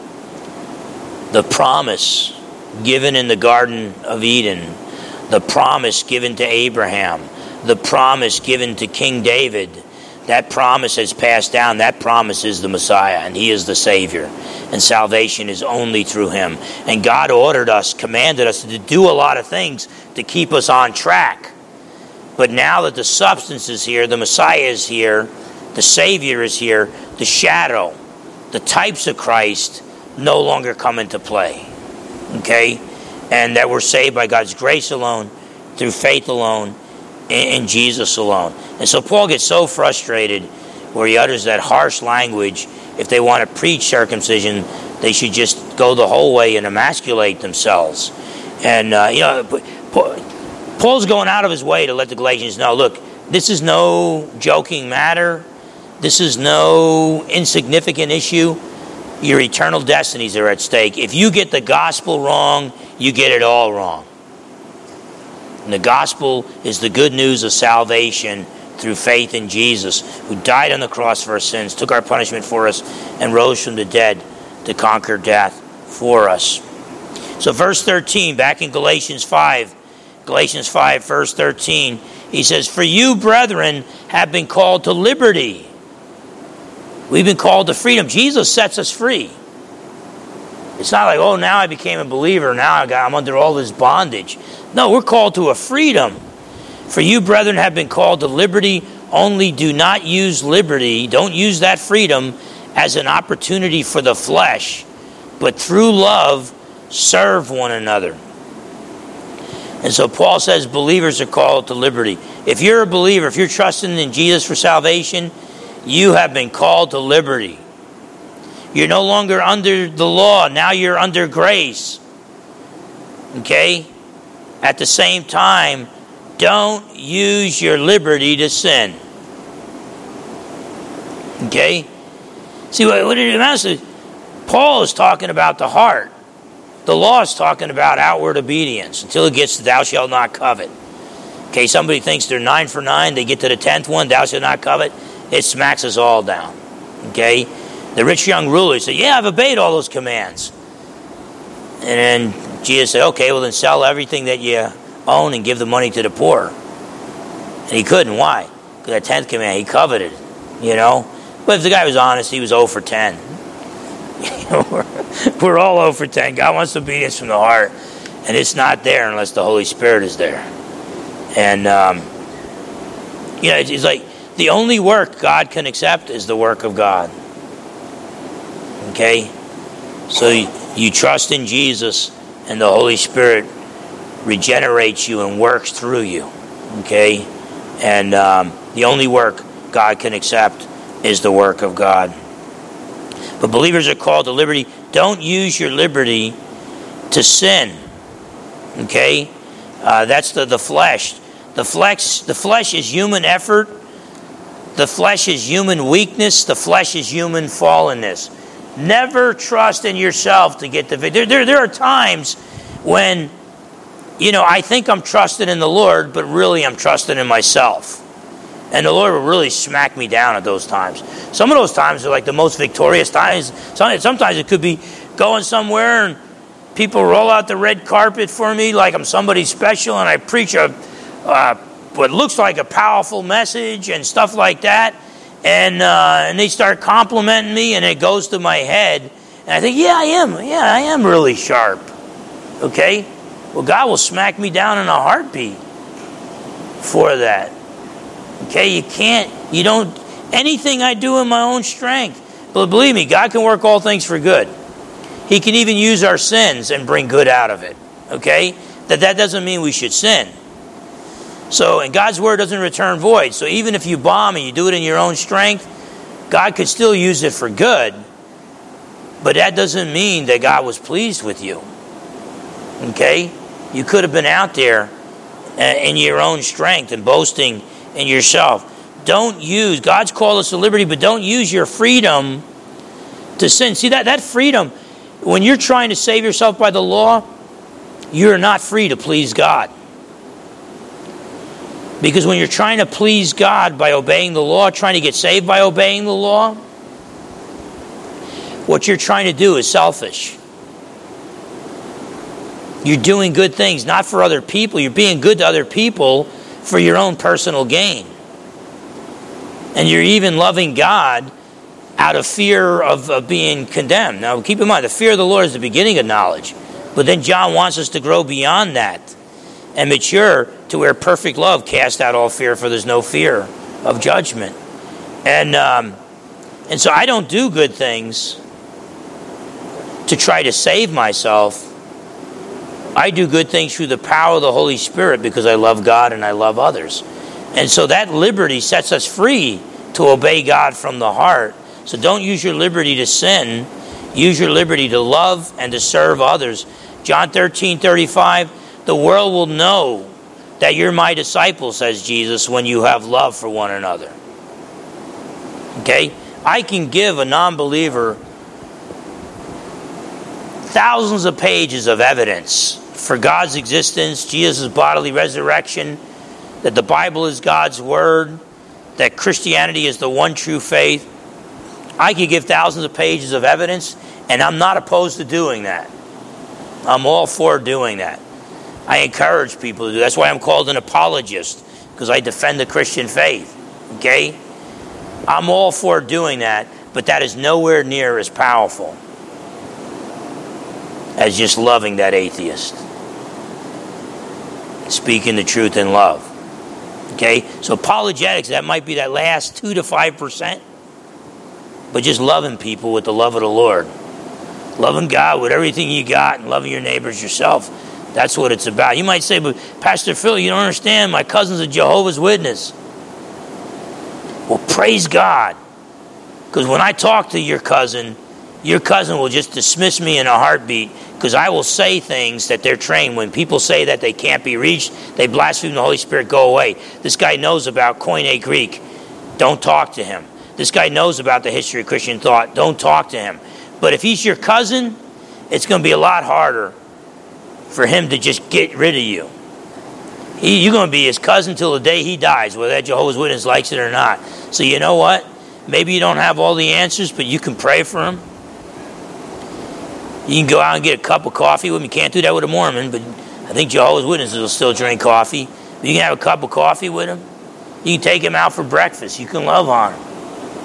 [SPEAKER 1] the promise given in the Garden of Eden, the promise given to Abraham, the promise given to King David, that promise has passed down. That promise is the Messiah, and he is the Savior. And salvation is only through him. And God ordered us, commanded us to do a lot of things to keep us on track. But now that the substance is here, the Messiah is here, the Savior is here, the shadow, the types of Christ no longer come into play. Okay? And that we're saved by God's grace alone, through faith alone, in Jesus alone. And so Paul gets so frustrated where he utters that harsh language. If they want to preach circumcision, they should just go the whole way and emasculate themselves. And, uh, you know, Paul's going out of his way to let the Galatians know, look, this is no joking matter. This is no insignificant issue. Your eternal destinies are at stake. If you get the gospel wrong, you get it all wrong. And the gospel is the good news of salvation through faith in Jesus, who died on the cross for our sins, took our punishment for us, and rose from the dead to conquer death for us. So verse thirteen, back in Galatians five, Galatians five, verse thirteen, he says, for you, brethren, have been called to liberty. We've been called to freedom. Jesus sets us free. It's not like, oh, now I became a believer. Now I got, I'm under all this bondage. No, we're called to a freedom. For you, brethren, have been called to liberty. Only do not use liberty. Don't use that freedom as an opportunity for the flesh. But through love, serve one another. And so Paul says believers are called to liberty. If you're a believer, if you're trusting in Jesus for salvation, you have been called to liberty. You're no longer under the law. Now you're under grace. Okay? At the same time, don't use your liberty to sin. Okay? See, what it amounts to, Paul is talking about the heart. The law is talking about outward obedience until it gets to thou shalt not covet. Okay, somebody thinks they're nine for nine. They get to the tenth one, thou shalt not covet. It smacks us all down. Okay? The rich young ruler said, yeah, I've obeyed all those commands. And then Jesus said, okay, well then sell everything that you own and give the money to the poor. And he couldn't. Why? Because that tenth command, he coveted. You know? But if the guy was honest, he was zero for ten. we're, we're all zero for ten. God wants obedience from the heart, and it's not there unless the Holy Spirit is there. And, um, you know, it's, it's like the only work God can accept is the work of God. Okay? So you, you trust in Jesus, and the Holy Spirit regenerates you and works through you. Okay? And um, the only work God can accept is the work of God. But believers are called to liberty. Don't use your liberty to sin. Okay? Uh, that's the, the flesh. The flesh, the flesh is human effort. The flesh is human weakness. The flesh is human fallenness. Never trust in yourself to get the victory. There, there, there are times when, you know, I think I'm trusting in the Lord, but really I'm trusting in myself. And the Lord will really smack me down at those times. Some of those times are like the most victorious times. Sometimes it could be going somewhere and people roll out the red carpet for me like I'm somebody special, and I preach a uh, what looks like a powerful message and stuff like that. And uh, and they start complimenting me, and it goes to my head. And I think, yeah, I am. Yeah, I am really sharp. Okay? Well, God will smack me down in a heartbeat for that. Okay, you can't, you don't, anything I do in my own strength. But believe me, God can work all things for good. He can even use our sins and bring good out of it. Okay? That that doesn't mean we should sin. So, and God's word doesn't return void. So even if you bomb and you do it in your own strength, God could still use it for good. But that doesn't mean that God was pleased with you. Okay? You could have been out there in your own strength and boasting in yourself. Don't use, God's called us to liberty, but don't use your freedom to sin. See, that, that freedom, when you're trying to save yourself by the law, you're not free to please God. Because when you're trying to please God by obeying the law, trying to get saved by obeying the law, what you're trying to do is selfish. You're doing good things, not for other people. You're being good to other people for your own personal gain. And you're even loving God out of fear of, of being condemned. Now, keep in mind, the fear of the Lord is the beginning of knowledge. But then John wants us to grow beyond that and mature to where perfect love casts out all fear, for there's no fear of judgment. And um, and so I don't do good things to try to save myself. I do good things through the power of the Holy Spirit because I love God and I love others. And so that liberty sets us free to obey God from the heart. So don't use your liberty to sin. Use your liberty to love and to serve others. John thirteen thirty-five, the world will know that you're my disciples, says Jesus, when you have love for one another. Okay? I can give a non-believer thousands of pages of evidence for God's existence, Jesus' bodily resurrection, that the Bible is God's word, that Christianity is the one true faith. I could give thousands of pages of evidence, and I'm not opposed to doing that. I'm all for doing that. I encourage people to do that. That's why I'm called an apologist, because I defend the Christian faith. Okay? I'm all for doing that, but that is nowhere near as powerful as just loving that atheist. Speaking the truth in love. Okay? So apologetics, that might be that last two to five percent. But just loving people with the love of the Lord. Loving God with everything you got and loving your neighbors yourself. That's what it's about. You might say, but Pastor Phil, you don't understand. My cousin's a Jehovah's Witness. Well, praise God. Because when I talk to your cousin, your cousin will just dismiss me in a heartbeat, because I will say things that they're trained. When people say that they can't be reached, they blaspheme the Holy Spirit, go away. This guy knows about Koine Greek. Don't talk to him. This guy knows about the history of Christian thought. Don't talk to him. But if he's your cousin, it's going to be a lot harder for him to just get rid of you. He, you're going to be his cousin till the day he dies, whether that Jehovah's Witness likes it or not. So you know what? Maybe you don't have all the answers, but you can pray for him. You can go out and get a cup of coffee with him. You can't do that with a Mormon, but I think Jehovah's Witnesses will still drink coffee. But you can have a cup of coffee with him. You can take him out for breakfast. You can love on him.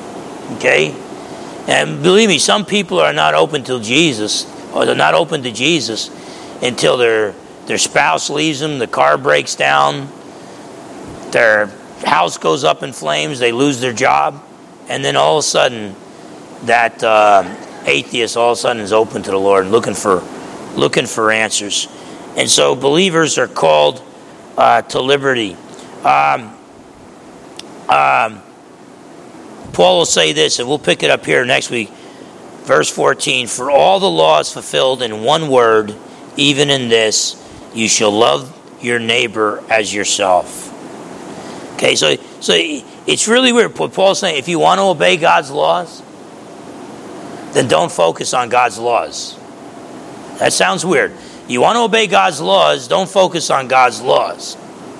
[SPEAKER 1] Okay? And believe me, some people are not open to Jesus, or they're not open to Jesus until their their spouse leaves them, the car breaks down, their house goes up in flames, they lose their job, and then all of a sudden, that uh, atheist all of a sudden is open to the Lord and looking for looking for answers. And so believers are called uh, to liberty. Um, um, Paul will say this, and we'll pick it up here next week. Verse fourteen, for all the law is fulfilled in one word, even in this, you shall love your neighbor as yourself. Okay, so so it's really weird. What Paul's saying, if you want to obey God's laws, then don't focus on God's laws. That sounds weird. You want to obey God's laws, don't focus on God's laws.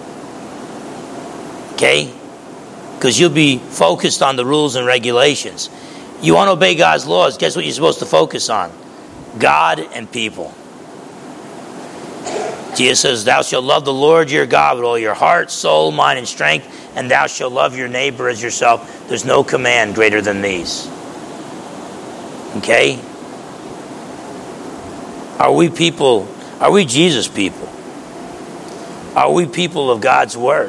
[SPEAKER 1] Okay? Because you'll be focused on the rules and regulations. You want to obey God's laws, guess what you're supposed to focus on? God and people. Jesus says, thou shalt love the Lord your God with all your heart, soul, mind, and strength, and thou shalt love your neighbor as yourself. There's no command greater than these. Okay? Are we people, are we Jesus people? Are we people of God's word?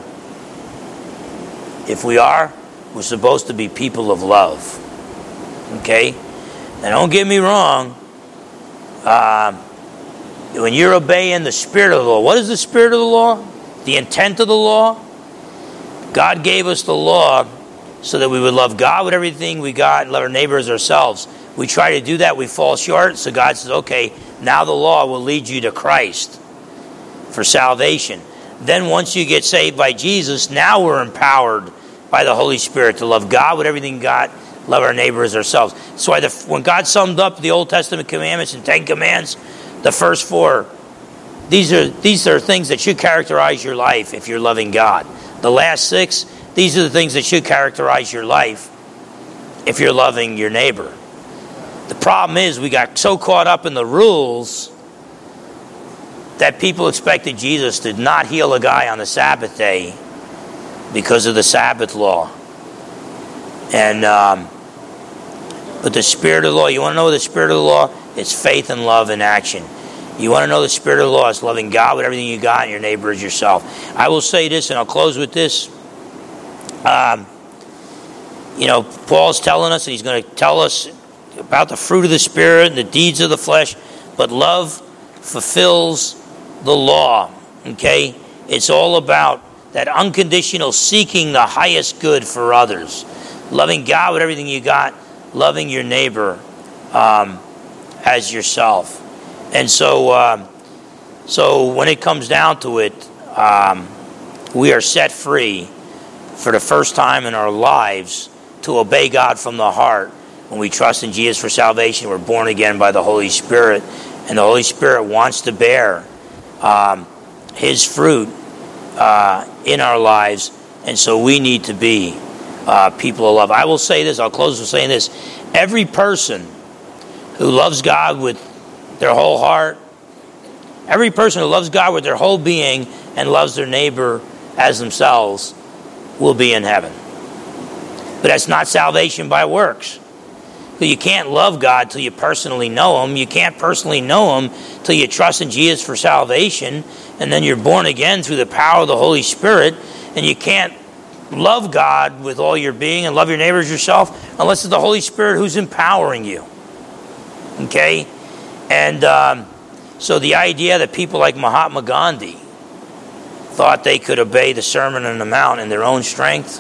[SPEAKER 1] If we are, we're supposed to be people of love. Okay? Now don't get me wrong. Um... When you're obeying the spirit of the law, what is the spirit of the law? The intent of the law? God gave us the law so that we would love God with everything we got and love our neighbors ourselves. We try to do that, we fall short. So God says, okay, now the law will lead you to Christ for salvation. Then once you get saved by Jesus, now we're empowered by the Holy Spirit to love God with everything we got, love our neighbors ourselves. That's why the, when God summed up the Old Testament commandments and Ten Commandments, the first four, these are these are things that should characterize your life if you're loving God. The last six, these are the things that should characterize your life if you're loving your neighbor. The problem is we got so caught up in the rules that people expected Jesus to not heal a guy on the Sabbath day because of the Sabbath law. And um, but the spirit of the law, you want to know the spirit of the law? It's faith and love in action. You want to know the spirit of the law? It's loving God with everything you got and your neighbor as yourself. I will say this, and I'll close with this. Um, you know, Paul's telling us, and he's going to tell us about the fruit of the Spirit and the deeds of the flesh, but love fulfills the law. Okay? It's all about that unconditional seeking the highest good for others. Loving God with everything you got, loving your neighbor um, as yourself. And so um, so when it comes down to it, um, we are set free for the first time in our lives to obey God from the heart. When we trust in Jesus for salvation, we're born again by the Holy Spirit. And the Holy Spirit wants to bear um, His fruit uh, in our lives. And so we need to be uh, people of love. I will say this, I'll close with saying this. Every person who loves God with their whole heart, every person who loves God with their whole being and loves their neighbor as themselves will be in heaven. But that's not salvation by works. You can't love God till you personally know Him. You can't personally know Him till you trust in Jesus for salvation, and then you're born again through the power of the Holy Spirit. And you can't love God with all your being and love your neighbors yourself unless it's the Holy Spirit who's empowering you. Okay? And um, so the idea that people like Mahatma Gandhi thought they could obey the Sermon on the Mount in their own strength,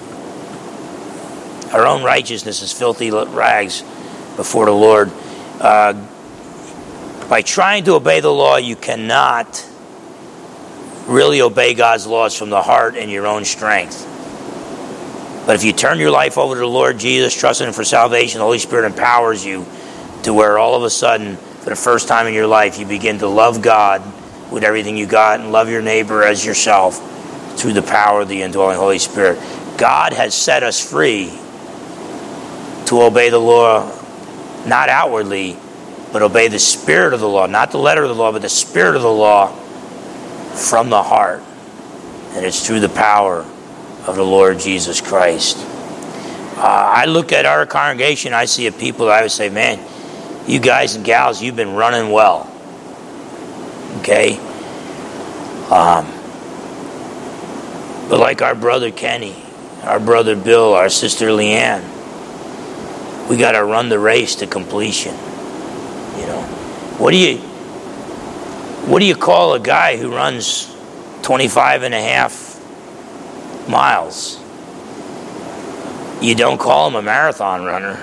[SPEAKER 1] our own righteousness is filthy rags before the Lord. Uh, by trying to obey the law, you cannot really obey God's laws from the heart and your own strength. But if you turn your life over to the Lord Jesus, trusting Him for salvation, the Holy Spirit empowers you to where all of a sudden, for the first time in your life, you begin to love God with everything you got and love your neighbor as yourself through the power of the indwelling Holy Spirit. God has set us free to obey the law, not outwardly, but obey the spirit of the law, not the letter of the law, but the spirit of the law from the heart. And it's through the power of the Lord Jesus Christ. Uh, I look at our congregation, I see a people that I would say, man, you guys and gals, you've been running well. Okay? Um, but like our brother Kenny, our brother Bill, our sister Leanne, we got to run the race to completion. You know, what do you, what do you call a guy who runs twenty-five and a half miles? You don't call him a marathon runner.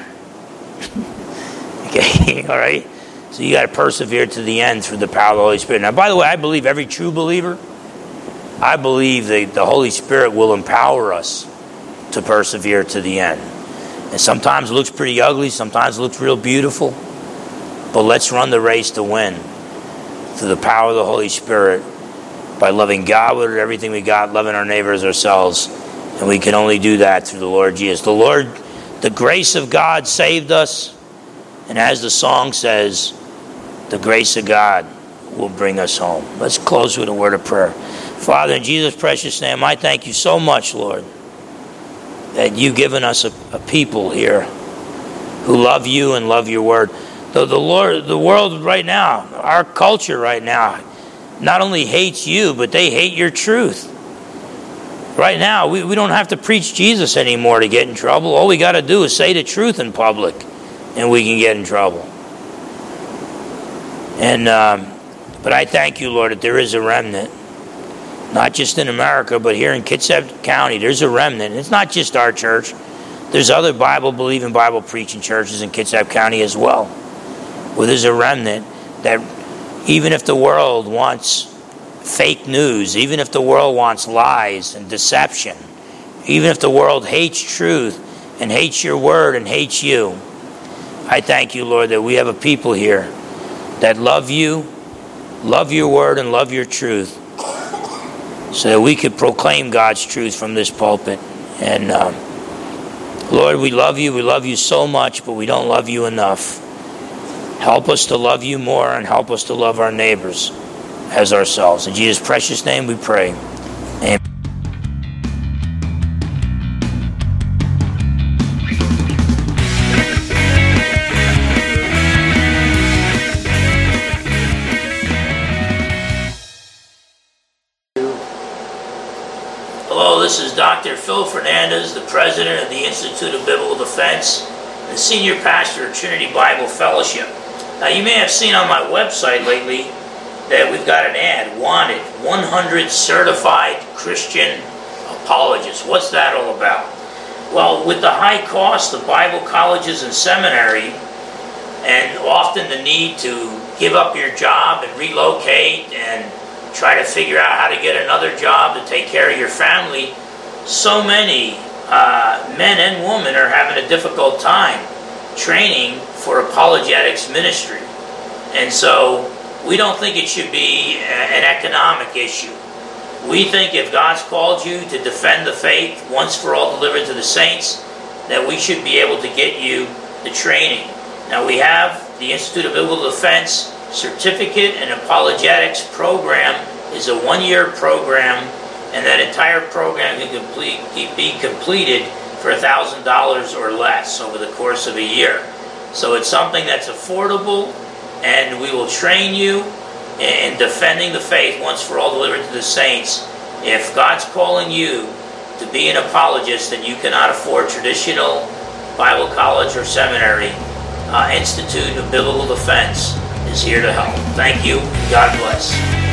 [SPEAKER 1] Okay, all right? So you got to persevere to the end through the power of the Holy Spirit. Now, by the way, I believe every true believer, I believe that the Holy Spirit will empower us to persevere to the end. And sometimes it looks pretty ugly, sometimes it looks real beautiful. But let's run the race to win through the power of the Holy Spirit by loving God with everything we got, loving our neighbors ourselves. And we can only do that through the Lord Jesus. The Lord, the grace of God saved us. And as the song says, the grace of God will bring us home. Let's close with a word of prayer. Father, in Jesus' precious name, I thank you so much, Lord, that you've given us a, a people here who love you and love your word. The, the Lord, the world right now, our culture right now, not only hates you, but they hate your truth. Right now, we, we don't have to preach Jesus anymore to get in trouble. All we got to do is say the truth in public, and we can get in trouble. And um, but I thank you, Lord, that there is a remnant, not just in America, but here in Kitsap County, there's a remnant. And it's not just our church. There's other Bible-believing, Bible-preaching churches in Kitsap County as well, where there's a remnant that even if the world wants fake news, even if the world wants lies and deception, even if the world hates truth and hates your word and hates you, I thank you, Lord, that we have a people here that love you, love your word, and love your truth, so that we could proclaim God's truth from this pulpit. And um, Lord, we love you. We love you so much, but we don't love you enough. Help us to love you more and help us to love our neighbors as ourselves. In Jesus' precious name we pray. Amen. Hello, this is Doctor Phil Fernandez, the president of the Institute of Biblical Defense, and the senior pastor of Trinity Bible Fellowship. Now, you may have seen on my website lately that we've got an ad, wanted, one hundred certified Christian apologists. What's that all about? Well, with the high cost of Bible colleges and seminary, and often the need to give up your job and relocate and try to figure out how to get another job to take care of your family, so many uh, men and women are having a difficult time training for apologetics ministry. And so we don't think it should be an economic issue. We think if God's called you to defend the faith once for all delivered to the saints, that we should be able to get you the training. Now, we have the Institute of Biblical Defense Certificate in Apologetics program. Is a one-year program, and that entire program can complete, be completed for one thousand dollars or less over the course of a year. So it's something that's affordable, and we will train you in defending the faith once for all delivered to the saints. If God's calling you to be an apologist and you cannot afford traditional Bible college or seminary, uh, Institute of Biblical Defense is here to help. Thank you. God bless.